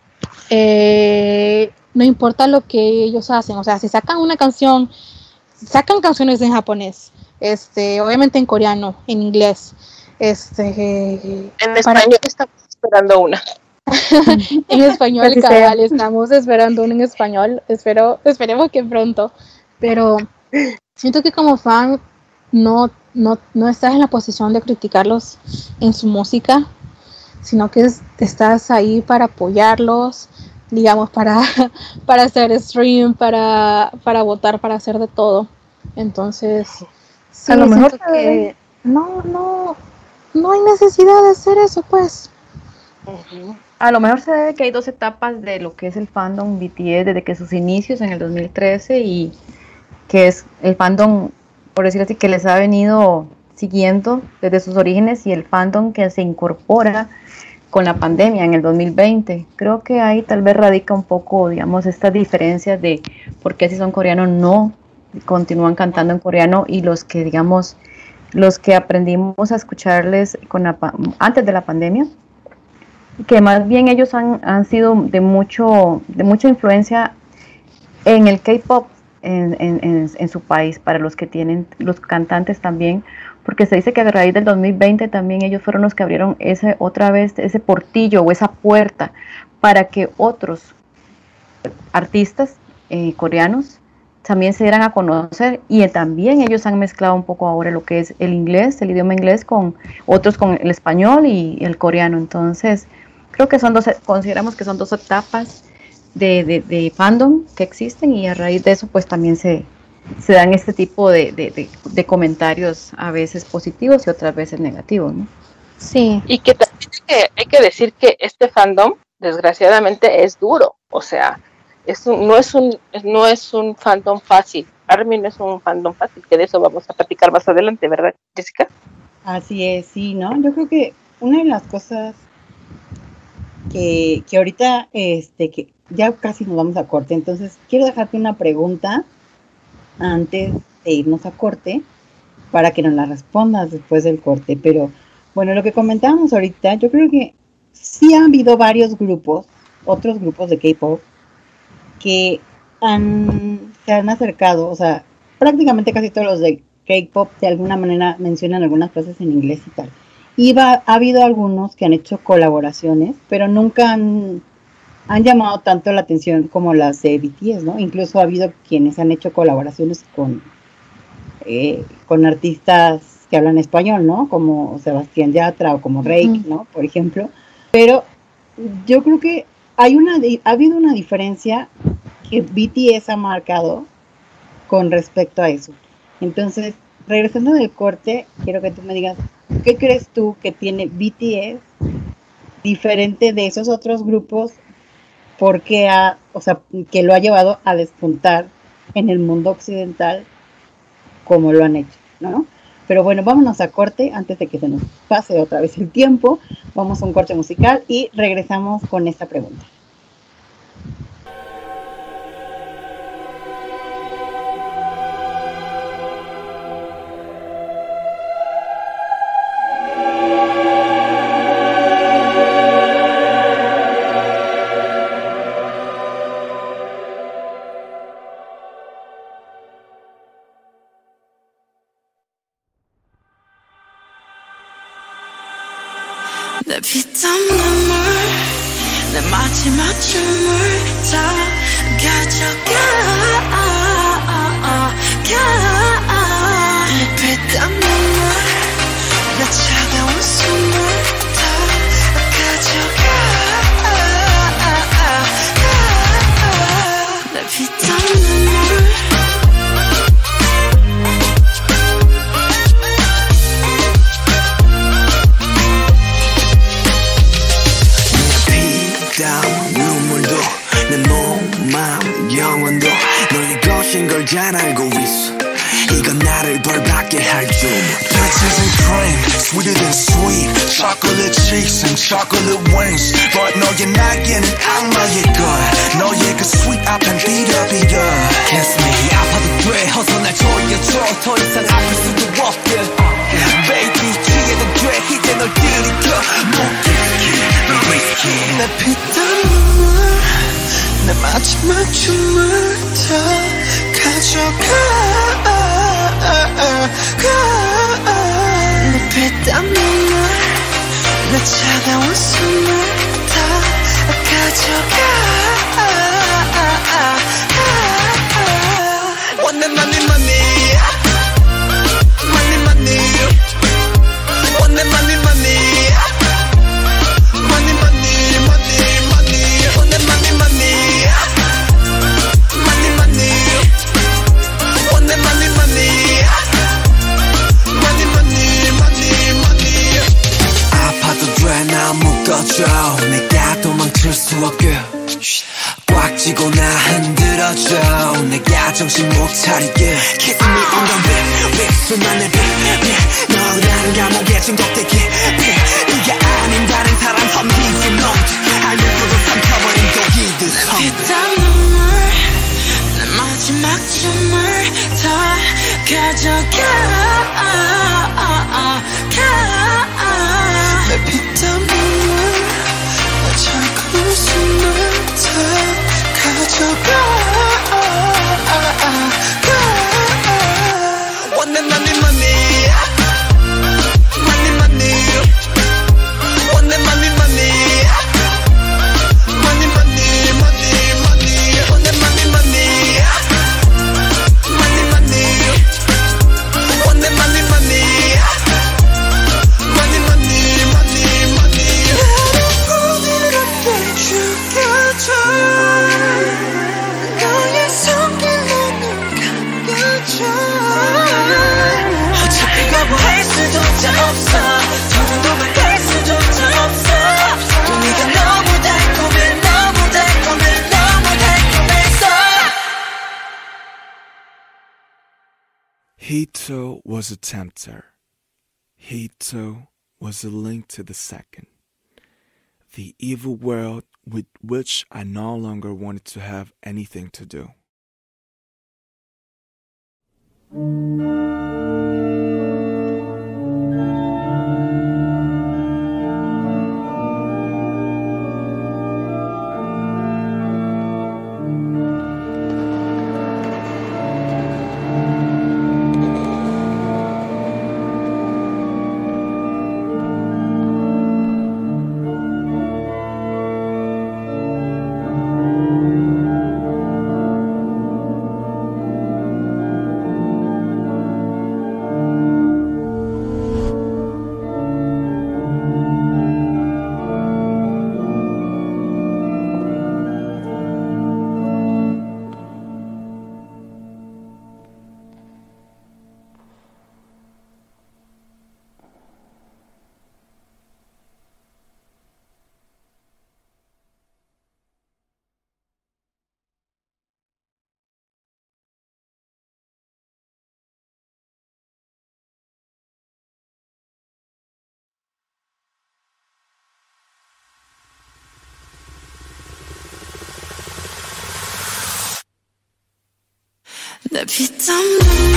S5: No importa lo que ellos hacen. O sea, si sacan una canción, sacan canciones en japonés, obviamente en coreano, en inglés,
S3: En español estamos esperando una.
S5: en español, cabal, estamos esperando una en español. Esperemos que pronto. Pero siento que como fan no estás en la posición de criticarlos en su música, sino que estás ahí para apoyarlos, digamos, para hacer stream, para votar, para hacer de todo. Entonces, sí,
S4: a lo mejor
S5: que no hay necesidad de hacer eso, pues.
S4: A lo mejor se debe que hay dos etapas de lo que es el fandom BTS desde que sus inicios en el 2013 y que es el fandom, por decir así, que les ha venido siguiendo desde sus orígenes y el fandom que se incorpora con la pandemia en el 2020. Creo que ahí tal vez radica un poco, digamos, esta diferencia de por qué si son coreanos no continúan cantando en coreano y los que, digamos, los que aprendimos a escucharles antes de la pandemia, que más bien ellos han sido de mucha influencia en el K-pop en su país, para los que tienen, los cantantes también, porque se dice que a raíz del 2020 también ellos fueron los que abrieron ese portillo o esa puerta para que otros artistas coreanos también se dieran a conocer, y también ellos han mezclado un poco ahora lo que es el inglés, el idioma inglés, con otros con el español y el coreano. Entonces creo que consideramos que son dos etapas de fandom que existen, y a raíz de eso pues también se dan este tipo de comentarios, a veces positivos y otras veces negativos, ¿no?
S5: Sí.
S3: Y que también hay que decir que este fandom desgraciadamente es duro, o sea, no es un fandom fácil. ARMY no es un fandom fácil, que de eso vamos a platicar más adelante, ¿verdad, Jessica?
S2: Así es, sí, ¿no? Yo creo que una de las cosas que ahorita, que ya casi nos vamos a corte, entonces quiero dejarte una pregunta antes de irnos a corte para que nos la respondas después del corte. Pero bueno, lo que comentábamos ahorita, yo creo que sí han habido varios grupos, otros grupos de K-pop que se han acercado, o sea, prácticamente casi todos los de K-pop de alguna manera mencionan algunas frases en inglés y tal. Y ha habido algunos que han hecho colaboraciones, pero nunca han llamado tanto la atención como las de BTS, ¿no? Incluso ha habido quienes han hecho colaboraciones con artistas que hablan español, ¿no? Como Sebastián Yatra o como Reik, ¿no? Por ejemplo. Pero yo creo que ha habido una diferencia que BTS ha marcado con respecto a eso. Entonces, regresando del corte, quiero que tú me digas, ¿qué crees tú que tiene BTS diferente de esos otros grupos? Porque que lo ha llevado a despuntar en el mundo occidental como lo han hecho, ¿no? Pero bueno, vámonos a corte antes de que se nos pase otra vez el tiempo. Vamos a un corte musical y regresamos con esta pregunta.
S7: 내 피땀 눈물 내 마지막 춤을 다 가져가 내 피땀 눈물 내 차가운 숨을 다 가져가 내 피땀 눈물 눈물도 내 몸, 마음, 영혼도 널 네 것인 걸 잘 알고 있어. 이건 나를
S6: 벌받게 할 줄 Peaches and cream, sweeter than sweet Chocolate cheeks and chocolate wings But 너의 날개는 악마의 걸 너의 그 sweet 앞엔 비벼비벼
S8: Kiss me 아파도 돼 어서 날 조여줘 더 이상 아플 수도 없게 Baby 취해도 돼 이제 널 들이켜 너 whiskey
S7: 내 피땀 눈물 내 마지막 춤을 다 가져가 내 피땀 눈물 내 차가운 숨을 다 가져가 Want that money money Money money Want that money money Money money money money Want that money money Money money Want that money money Money money money money
S8: 아파도 돼 나 묶어줘 내가 도망칠 수 없게 꽉 쥐고 나 흔들어줘 내가 정신 못 차리게 Kiss me on the lip 수만의 빛 너라는 감옥에 중독되게 네가 아닌 다른 사람 험비지 놈 알면서도 삼켜버린 독이들
S7: 피땀 눈물 내 마지막 춤을 다 가져가 내 피땀 눈물 내 차가운 숨을 다 가져가 Want that money money Money money Want that money money Money money money money Want that money money Money money Want that money money Money money money money 나를 어디로 죽여줘 너의 손길로 눈 감겨줘 어차피 거부할 수조차 없어 더는 말할 수조차 없어 또 네가 너무 달콤해 너무 달콤해 너무 달콤해서
S6: He too was a tempter. He too was a link to the second. The evil world with which I no longer wanted to have anything to do.
S7: 내 피땀 눈물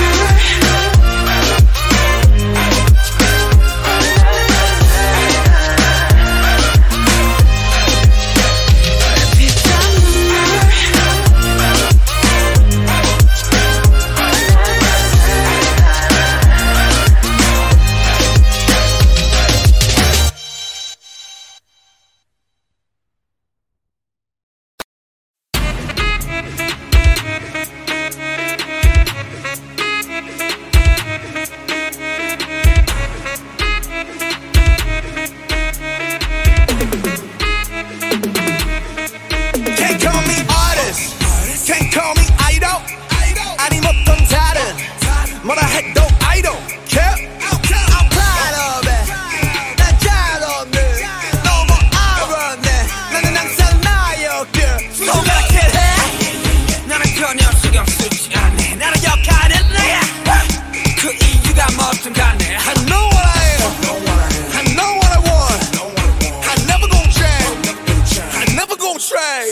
S8: 그 이유가 뭐든 간에 I know what I am I know what I want I never gon' change I never gon' trade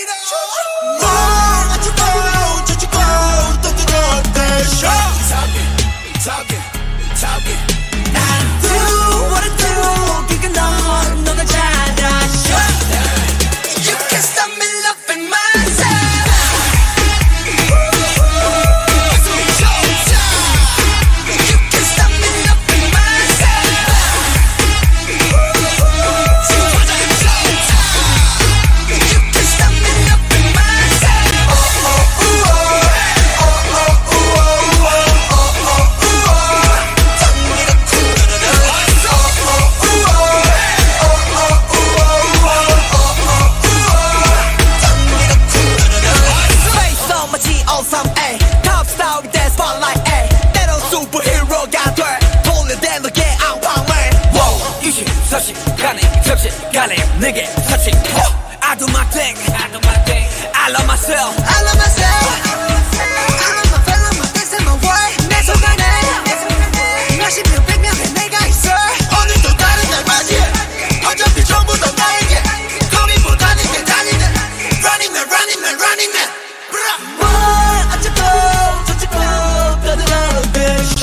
S8: 간에 내게 touching I do my thing I love myself I love myself I love my fellow my things and my way 내 손 안에 몇십 명 백 명의 내가 있어 오늘도 다른 날 맞이 어차피 전부 다 나에게 고민보다는 게 달리는 Running man running man running man 어쩌고 저쩌고 떠들어오는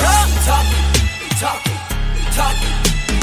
S8: talking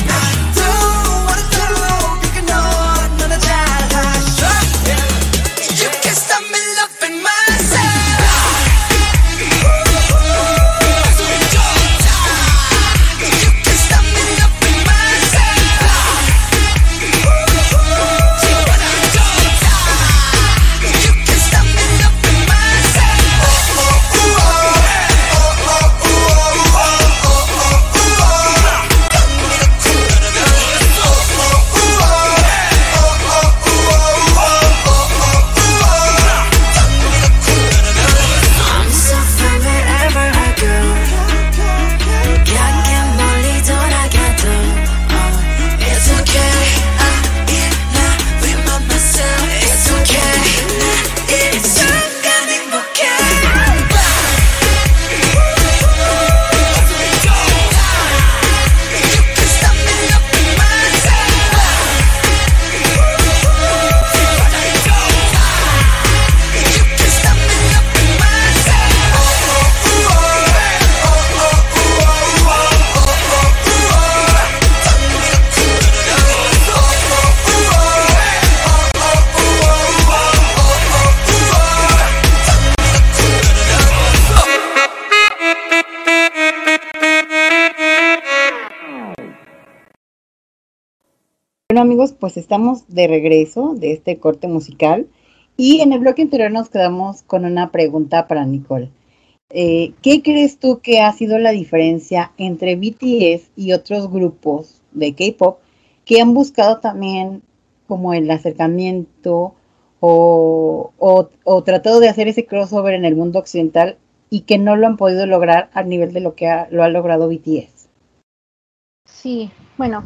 S2: Bueno amigos, pues estamos de regreso de este corte musical y en el bloque anterior nos quedamos con una pregunta para Nicole. ¿Qué crees tú que ha sido la diferencia entre BTS y otros grupos de K-pop que han buscado también como el acercamiento o tratado de hacer ese crossover en el mundo occidental y que no lo han podido lograr al nivel de lo que lo ha logrado BTS?
S5: Sí, bueno,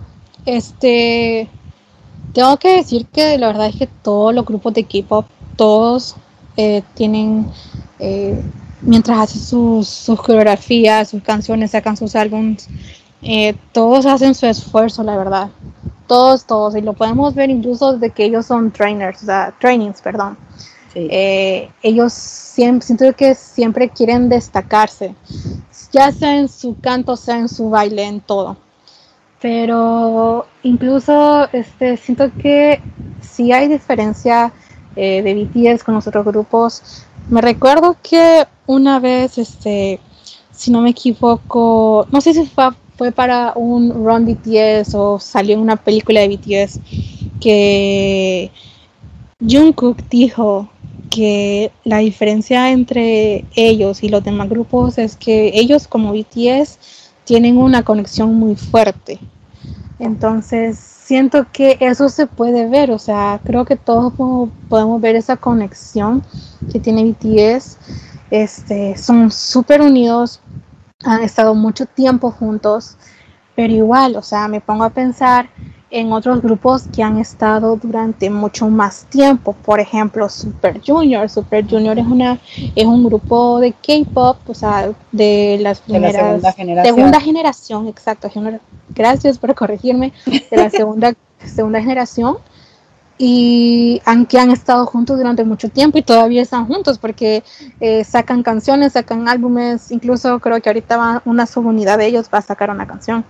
S5: tengo que decir que la verdad es que todos los grupos de K-pop, todos tienen, mientras hacen sus coreografías, sus canciones, sacan sus álbumes, todos hacen su esfuerzo, la verdad. Todos, y lo podemos ver incluso desde que ellos son trainings. Sí. Ellos siento que siempre quieren destacarse, ya sea en su canto, sea en su baile, en todo. Pero incluso siento que sí hay diferencia de BTS con los otros grupos. Me recuerdo que una vez, si no me equivoco, no sé si fue para un Run BTS o salió en una película de BTS, que Jungkook dijo que la diferencia entre ellos y los demás grupos es que ellos como BTS tienen una conexión muy fuerte. Entonces siento que eso se puede ver, o sea, creo que todos podemos ver esa conexión que tiene BTS. Son súper unidos, han estado mucho tiempo juntos, pero igual, o sea, me pongo a pensar en otros grupos que han estado durante mucho más tiempo. Por ejemplo, Super Junior. Super Junior es un grupo de K-pop, o sea, de las primeras...
S2: De la
S5: segunda generación, exacto. Gracias por corregirme. De la segunda generación. Y aunque han estado juntos durante mucho tiempo y todavía están juntos porque sacan canciones, sacan álbumes, incluso creo que ahorita una subunidad de ellos va a sacar una canción.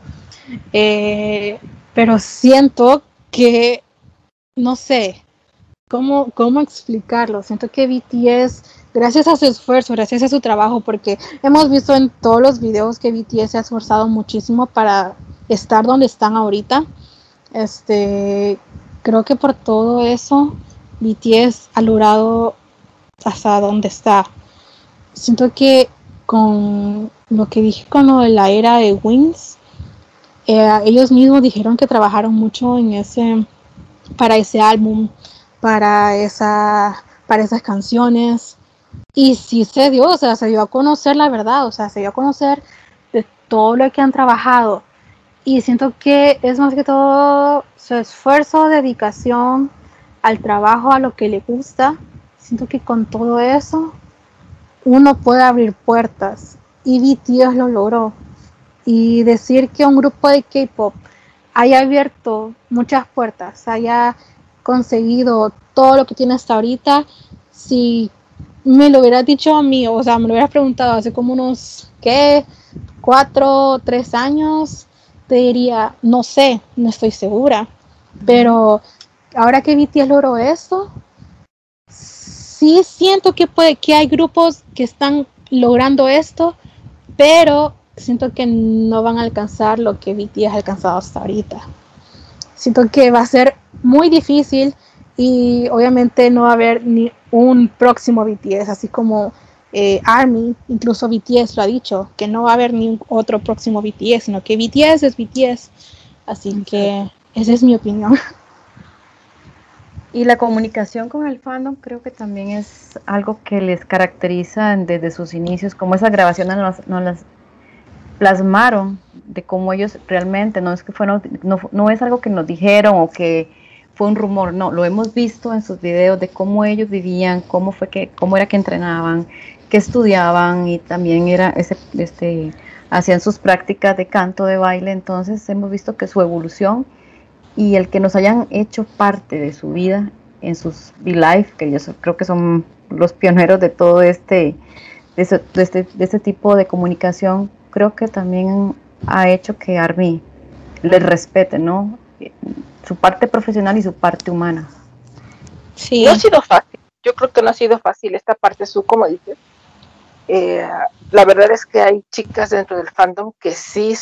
S5: Pero siento que, no sé cómo explicarlo, siento que BTS, gracias a su esfuerzo, gracias a su trabajo, porque hemos visto en todos los videos que BTS se ha esforzado muchísimo para estar donde están ahorita. Creo que por todo eso BTS ha logrado hasta donde está. Siento que con lo que dije con lo de la era de Wings, ellos mismos dijeron que trabajaron mucho para ese álbum, para esas canciones, y sí se dio, o sea, se dio a conocer la verdad, o sea, se dio a conocer de todo lo que han trabajado. Y siento que es más que todo su esfuerzo, dedicación al trabajo, a lo que le gusta. Siento que con todo eso uno puede abrir puertas. Y BTS lo logró. Y decir que un grupo de K-pop haya abierto muchas puertas, haya conseguido todo lo que tiene hasta ahorita, si me lo hubieras dicho a mí, o sea, me lo hubieras preguntado hace como unos, 4, 3 años, te diría, no sé, no estoy segura, pero ahora que BTS logró esto, sí siento que hay grupos que están logrando esto, pero siento que no van a alcanzar lo que BTS ha alcanzado hasta ahorita. Siento que va a ser muy difícil y obviamente no va a haber ni un próximo BTS, así como ARMY, incluso BTS lo ha dicho, que no va a haber ni otro próximo BTS, sino que BTS es BTS. Así que esa es mi opinión.
S4: Y la comunicación con el fandom creo que también es algo que les caracteriza desde sus inicios, como esas grabaciones nos las plasmaron de cómo ellos realmente, no es algo que nos dijeron o que fue un rumor, no, lo hemos visto en sus videos de cómo ellos vivían, cómo era que entrenaban, que estudiaban, y también era hacían sus prácticas de canto, de baile. Entonces hemos visto que su evolución y el que nos hayan hecho parte de su vida en sus V-Live, que yo creo que son los pioneros de todo de este tipo de comunicación, creo que también ha hecho que ARMY les respete, ¿no? Su parte profesional y su parte humana.
S3: Sí. No ha sido fácil, yo creo que no ha sido fácil esta parte, como dices. La verdad es que hay chicas dentro del fandom que sí,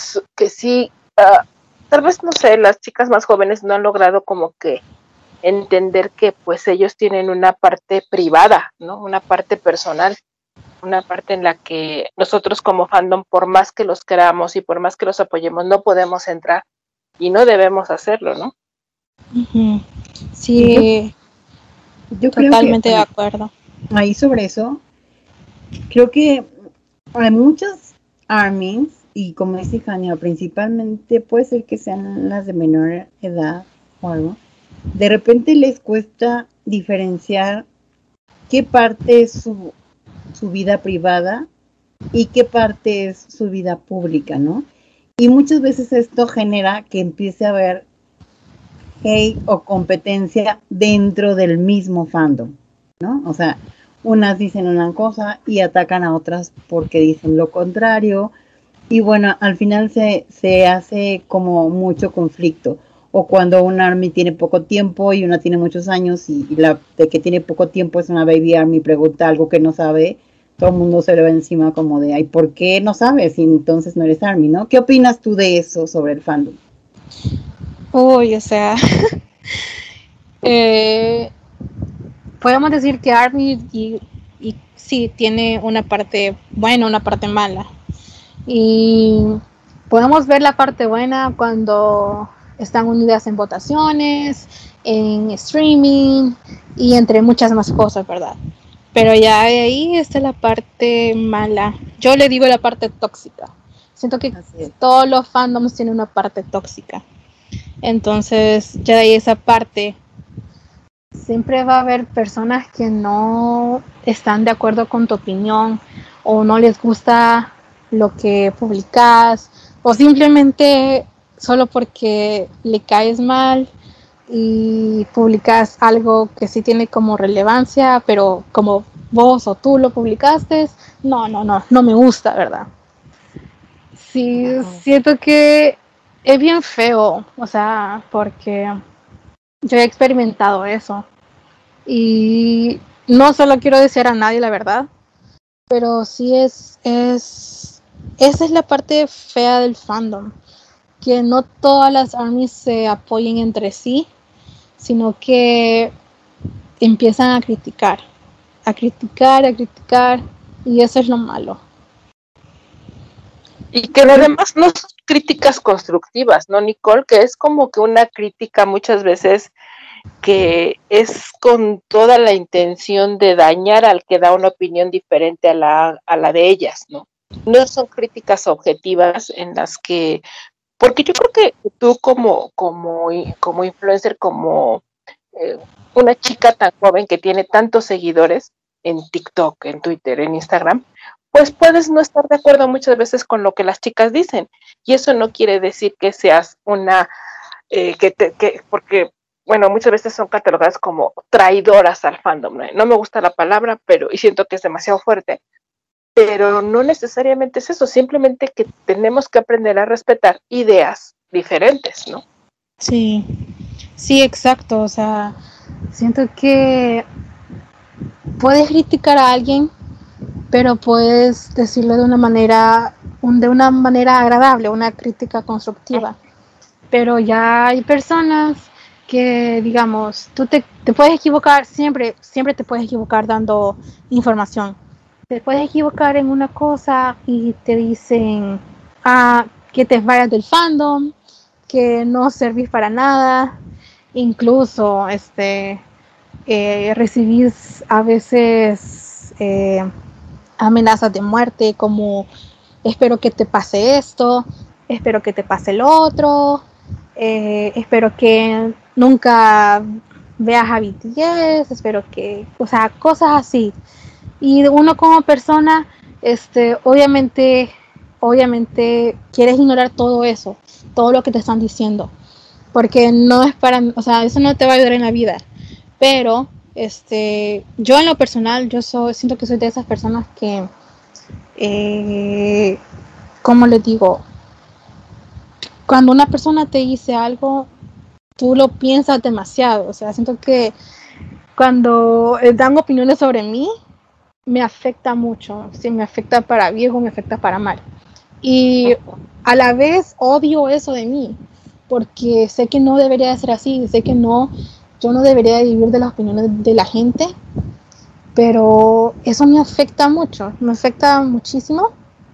S3: tal vez, no sé, las chicas más jóvenes no han logrado como que entender que pues ellos tienen una parte privada, ¿no? Una parte personal, una parte en la que nosotros como fandom, por más que los queramos y por más que los apoyemos, no podemos entrar y no debemos hacerlo, ¿no?
S5: Uh-huh. Sí, yo totalmente creo que, de acuerdo.
S2: Ahí sobre eso, creo que hay muchas ARMYs, y como dice Jania, principalmente puede ser que sean las de menor edad o algo, de repente les cuesta diferenciar qué parte es su vida privada y qué parte es su vida pública, ¿no? Y muchas veces esto genera que empiece a haber hate o competencia dentro del mismo fandom, ¿no? O sea, unas dicen una cosa y atacan a otras porque dicen lo contrario, y bueno, al final se hace como mucho conflicto. O cuando un ARMY tiene poco tiempo y una tiene muchos años, y la de que tiene poco tiempo es una baby ARMY, pregunta algo que no sabe, todo el mundo se le va encima como de, ay, ¿por qué no sabes? Y entonces no eres ARMY, ¿no? ¿Qué opinas tú de eso sobre el fandom?
S5: Uy, o sea, podemos decir que ARMY y sí tiene una parte buena, una parte mala. Y podemos ver la parte buena cuando están unidas en votaciones, en streaming y entre muchas más cosas, ¿verdad? Pero ya de ahí está la parte mala. Yo le digo la parte tóxica. Siento que todos los fandoms tienen una parte tóxica. Entonces, ya de ahí esa parte, siempre va a haber personas que no están de acuerdo con tu opinión o no les gusta lo que publicas o simplemente solo porque le caes mal y publicas algo que sí tiene como relevancia, pero como vos o tú lo publicaste, no me gusta, ¿verdad? Sí, siento que es bien feo, o sea, porque yo he experimentado eso y no solo quiero decir a nadie la verdad, pero sí esa es la parte fea del fandom, que no todas las armies se apoyen entre sí, sino que empiezan a criticar, y eso es lo malo.
S3: Y que además no son críticas constructivas, ¿no, Nicole? Que es como que una crítica muchas veces que es con toda la intención de dañar al que da una opinión diferente a la de ellas, ¿no? No son críticas objetivas en las que, porque yo creo que tú como influencer, como una chica tan joven que tiene tantos seguidores en TikTok, en Twitter, en Instagram, pues puedes no estar de acuerdo muchas veces con lo que las chicas dicen. Y eso no quiere decir que seas una, porque, bueno, muchas veces son catalogadas como traidoras al fandom, ¿no? No me gusta la palabra, y siento que es demasiado fuerte, pero no necesariamente es eso, simplemente que tenemos que aprender a respetar ideas diferentes, ¿no?
S5: Sí, sí, exacto, o sea, siento que puedes criticar a alguien, pero puedes decirlo de una manera agradable, una crítica constructiva. Pero ya hay personas que, digamos, tú te puedes equivocar, siempre te puedes equivocar dando información. Te puedes equivocar en una cosa y te dicen que te vayas del fandom, que no servís para nada, incluso recibís a veces amenazas de muerte, como espero que te pase esto, espero que te pase lo otro, espero que nunca veas a BTS, espero que, o sea, cosas así. Y uno como persona, obviamente quieres ignorar todo eso, todo lo que te están diciendo, porque no es para, o sea, eso no te va a ayudar en la vida. Pero yo en lo personal, siento que soy de esas personas que, ¿cómo les digo? Cuando una persona te dice algo, tú lo piensas demasiado. O sea, siento que cuando dan opiniones sobre mí, me afecta mucho. Sí, me afecta para bien o me afecta para mal. Y a la vez odio eso de mí, porque sé que no debería de ser así, sé que yo no debería de vivir de las opiniones de la gente, pero eso me afecta mucho, me afecta muchísimo.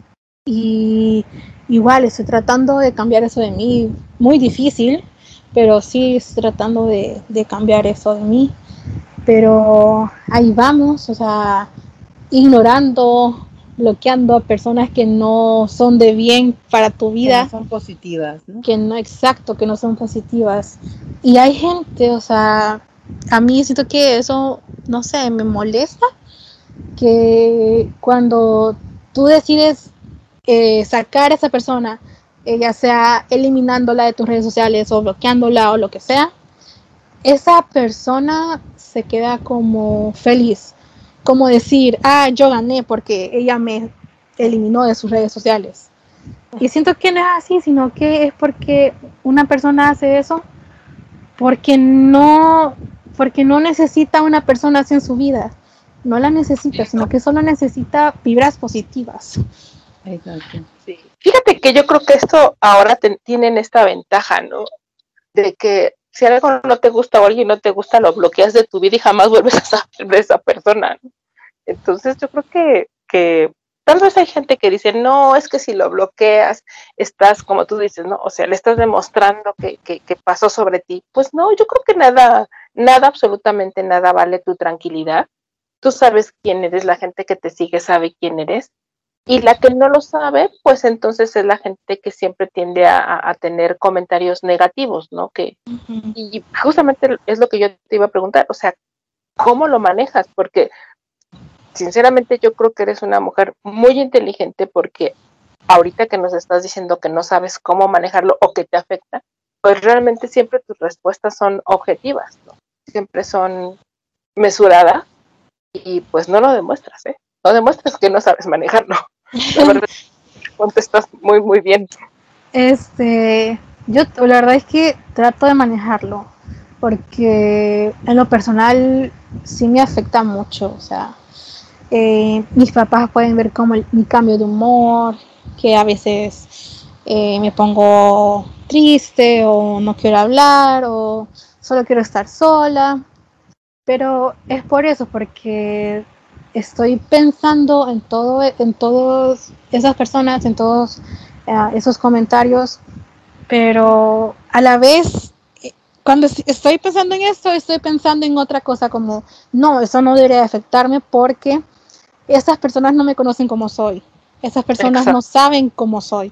S5: Y igual estoy tratando de cambiar eso de mí, muy difícil, pero sí estoy tratando de cambiar eso de mí. Pero ahí vamos, o sea, ignorando, bloqueando a personas que no son de bien para tu vida.
S2: Que no son positivas, ¿no?
S5: Que no son positivas. Y hay gente, o sea, a mí siento que eso, no sé, me molesta, que cuando tú decides sacar a esa persona, ya sea eliminándola de tus redes sociales o bloqueándola o lo que sea, esa persona se queda como feliz, como decir, yo gané porque ella me eliminó de sus redes sociales. Y siento que no es así, sino que es porque una persona hace eso porque no necesita una persona así en su vida. No la necesita, sino que solo necesita vibras positivas.
S2: Exacto.
S3: Sí. Fíjate que yo creo que esto ahora tienen esta ventaja, ¿no? De que si algo no te gusta o alguien no te gusta, lo bloqueas de tu vida y jamás vuelves a saber de esa persona, ¿no? Entonces yo creo que tal vez hay gente que dice, no, es que si lo bloqueas, estás, como tú dices, ¿no? O sea, le estás demostrando que pasó sobre ti. Pues no, yo creo que nada, absolutamente nada vale tu tranquilidad. Tú sabes quién eres, la gente que te sigue sabe quién eres. Y la que no lo sabe, pues entonces es la gente que siempre tiende a tener comentarios negativos, ¿no? Y justamente es lo que yo te iba a preguntar, o sea, ¿cómo lo manejas? Porque sinceramente yo creo que eres una mujer muy inteligente, porque ahorita que nos estás diciendo que no sabes cómo manejarlo o que te afecta, pues realmente siempre tus respuestas son objetivas, ¿no? Siempre son mesuradas y pues no lo demuestras, ¿eh? No demuestras que no sabes manejarlo. La verdad, contestas muy, muy bien.
S5: Yo la verdad es que trato de manejarlo, porque en lo personal sí me afecta mucho, o sea, mis papás pueden ver como mi cambio de humor, que a veces me pongo triste o no quiero hablar o solo quiero estar sola, pero es por eso, porque estoy pensando en todas esas personas, en todos esos comentarios, pero a la vez, cuando estoy pensando en esto, estoy pensando en otra cosa como, no, eso no debería afectarme porque estas personas no me conocen como soy, esas personas
S3: Exacto.
S5: no saben cómo soy.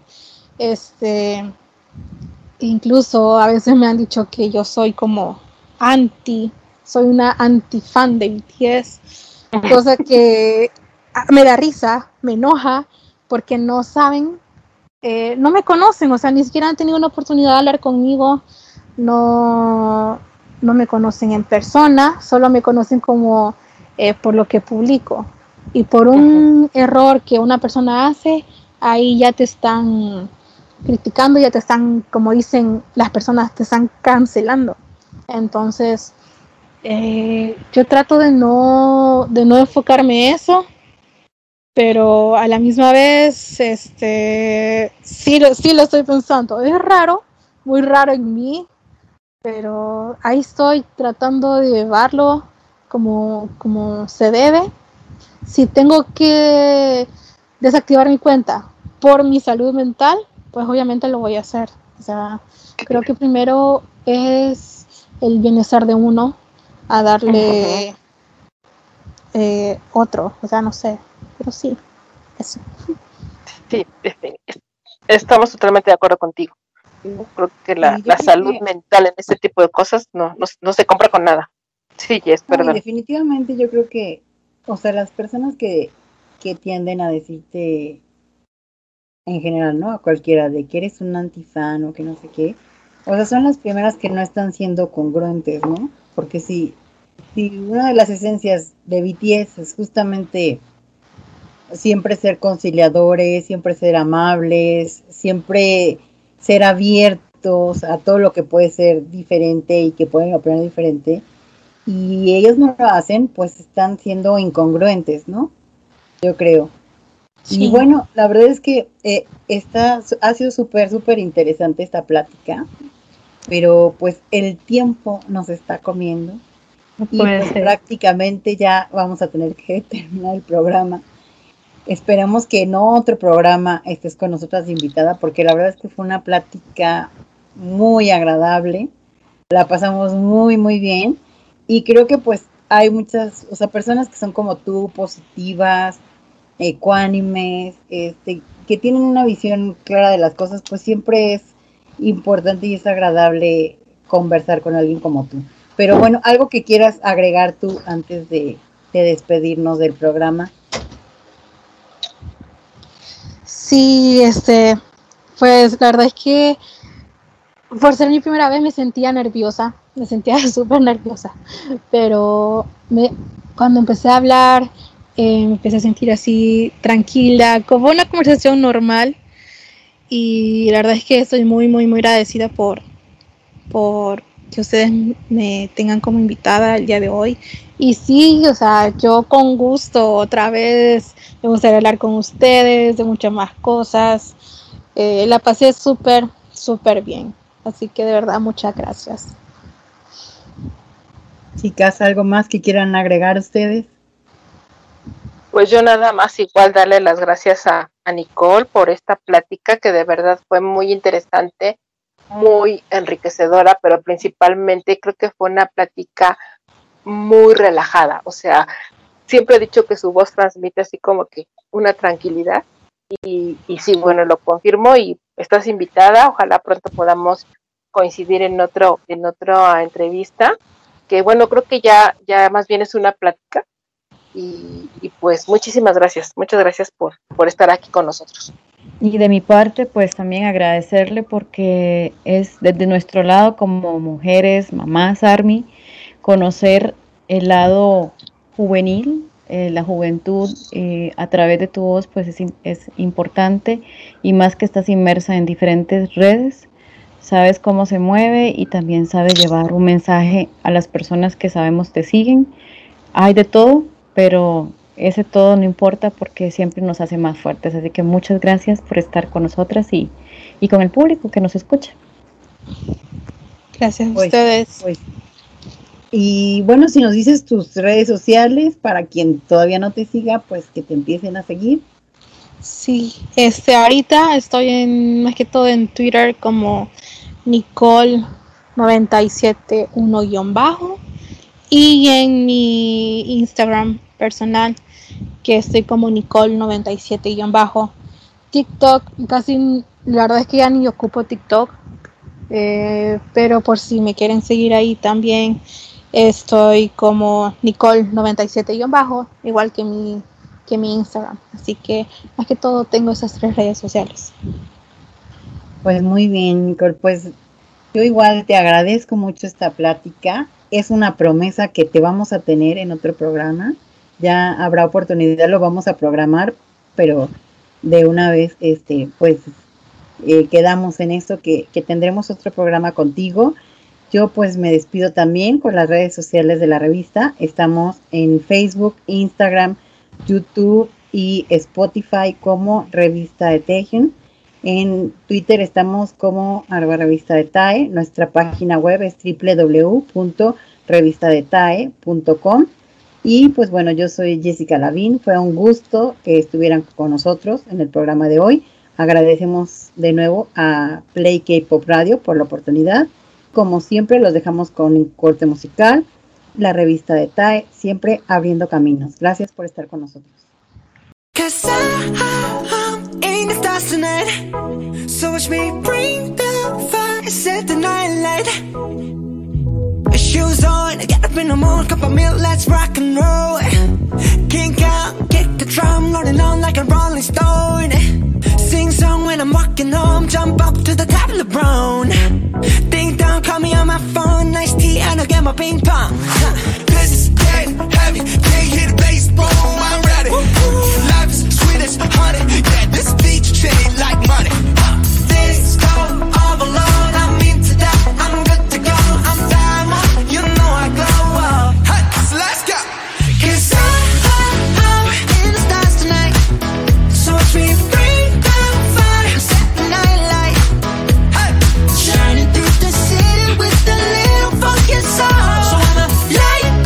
S5: Incluso a veces me han dicho que yo soy como soy una anti-fan de BTS, cosa que me da risa, me enoja, porque no saben, no me conocen, o sea, ni siquiera han tenido una oportunidad de hablar conmigo, no me conocen en persona, solo me conocen como por lo que publico. Y por un error que una persona hace, ahí ya te están criticando, ya te están, como dicen las personas, te están cancelando. Entonces, yo trato de no enfocarme en eso, pero a la misma vez, sí lo estoy pensando. Es raro, muy raro en mí, pero ahí estoy tratando de llevarlo como se debe. Si tengo que desactivar mi cuenta por mi salud mental, pues obviamente lo voy a hacer. O sea, creo que primero es el bienestar de uno a darle otro, o sea, no sé, pero sí, eso.
S3: Sí, estamos totalmente de acuerdo contigo. Creo que la salud mental en este tipo de cosas no se compra con nada. Sí, Jess,
S2: No, y
S3: perdón.
S2: definitivamente yo creo que, o sea, las personas que tienden a decirte en general, ¿no? A cualquiera de que eres un antifan o que no sé qué, o sea, son las primeras que no están siendo congruentes, ¿no? Porque si una de las esencias de BTS es justamente siempre ser conciliadores, siempre ser amables, siempre ser abiertos a todo lo que puede ser diferente y que pueden opinar diferente, y ellos no lo hacen, pues están siendo incongruentes, ¿no? Yo creo.
S5: Sí.
S2: Y bueno, la verdad es que ha sido súper, súper interesante esta plática, pero pues el tiempo nos está comiendo y pues prácticamente ya vamos a tener que terminar el programa. Esperamos que en otro programa estés con nosotras invitada, porque la verdad es que fue una plática muy agradable, la pasamos muy, muy bien, y creo que pues hay muchas, o sea, personas que son como tú, positivas, ecuánimes, que tienen una visión clara de las cosas, pues siempre es importante y es agradable conversar con alguien como tú. Pero bueno, algo que quieras agregar tú antes de despedirnos del programa.
S5: Sí, pues la verdad es que por ser mi primera vez me sentía súper nerviosa, pero cuando empecé a hablar, me empecé a sentir así tranquila, como una conversación normal, y la verdad es que estoy muy, muy, muy agradecida por que ustedes me tengan como invitada el día de hoy. Y sí, o sea, yo con gusto otra vez me gustaría hablar con ustedes de muchas más cosas. La pasé súper, súper bien. Así que de verdad, muchas gracias.
S2: Chicas, ¿algo más que quieran agregar ustedes?
S3: Pues yo nada más igual darle las gracias a Nicole por esta plática que de verdad fue muy interesante, muy enriquecedora, pero principalmente creo que fue una plática muy relajada. O sea, siempre he dicho que su voz transmite así como que una tranquilidad y sí, bueno, lo confirmo y estás invitada, ojalá pronto podamos coincidir en otra entrevista, que bueno, creo que ya más bien es una plática y pues muchas gracias por estar aquí con nosotros.
S4: Y de mi parte, pues también agradecerle porque es desde nuestro lado como mujeres, mamás, Army, conocer el lado juvenil, la juventud a través de tu voz, pues es importante, y más que estás inmersa en diferentes redes, sabes cómo se mueve y también sabes llevar un mensaje a las personas que sabemos te siguen. Hay de todo, pero ese todo no importa porque siempre nos hace más fuertes. Así que muchas gracias por estar con nosotras y con el público que nos escucha.
S5: Gracias a ustedes.
S2: Y bueno, si nos dices tus redes sociales, para quien todavía no te siga, pues que te empiecen a seguir.
S5: Sí, ahorita estoy más que todo en Twitter como Nicole971_ y en mi Instagram personal que estoy como Nicole97_ TikTok, casi la verdad es que ya ni ocupo TikTok, pero por si me quieren seguir ahí también estoy como Nicole97_ igual que mi Instagram, así que más que todo tengo esas 3 redes sociales.
S2: Pues muy bien, Nicole, pues yo igual te agradezco mucho esta plática. Es una promesa que te vamos a tener en otro programa. Ya habrá oportunidad, lo vamos a programar, pero de una vez, quedamos en esto que tendremos otro programa contigo. Yo pues me despido también con las redes sociales de la revista. Estamos en Facebook, Instagram, YouTube y Spotify como Revista de Tejión. En Twitter estamos como @Revista de TAE. Nuestra página web es www.revistadetae.com. Y pues bueno, yo soy Jessica Lavín. Fue un gusto que estuvieran con nosotros en el programa de hoy. Agradecemos de nuevo a Play K-Pop Radio por la oportunidad. Como siempre, los dejamos con un corte musical. La Revista de TAE, siempre abriendo caminos. Gracias por estar con nosotros.
S7: In the stars tonight, so watch me bring the fire, set the night light. Shoes on, get up in the morning, cup of milk, let's rock and roll. Kink out, kick the drum, rolling on like a rolling stone. Sing song when I'm walking home, jump up to the top of the brown. Ding dong, call me on my phone, nice tea and I'll get my ping pong. This is getting heavy, can't hear the bass, boom, I'm ready. Life is sweet as honey, yeah, this beach chain like money. This go all alone, I'm into that, I'm good to go, I'm diamond, you know I glow up. Hey, so let's go. 'Cause I'm in the stars tonight, so watch me bring the fire, set the night light. Hey, shining through the city with a little funky soul. So I'ma light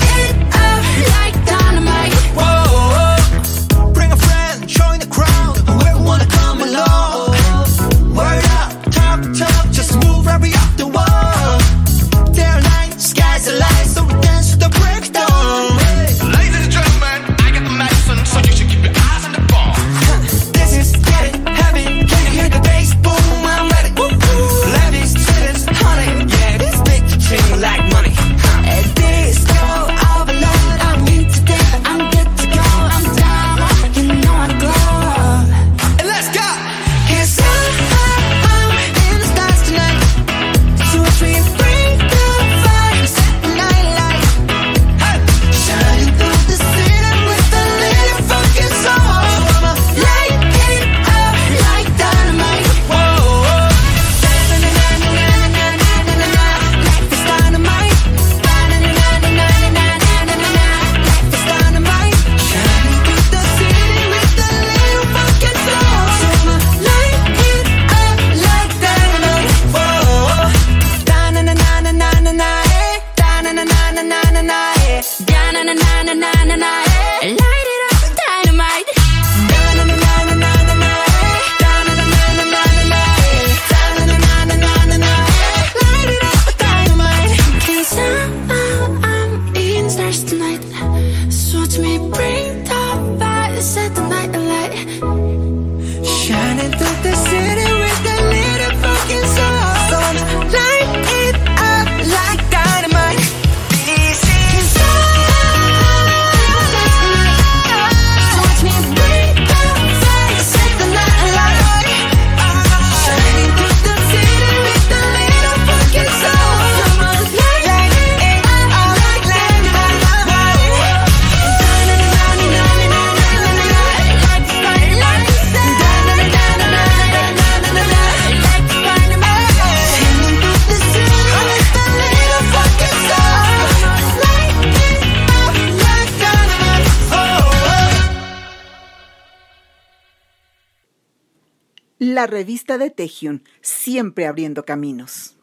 S9: La revista de Taehyun, siempre abriendo caminos.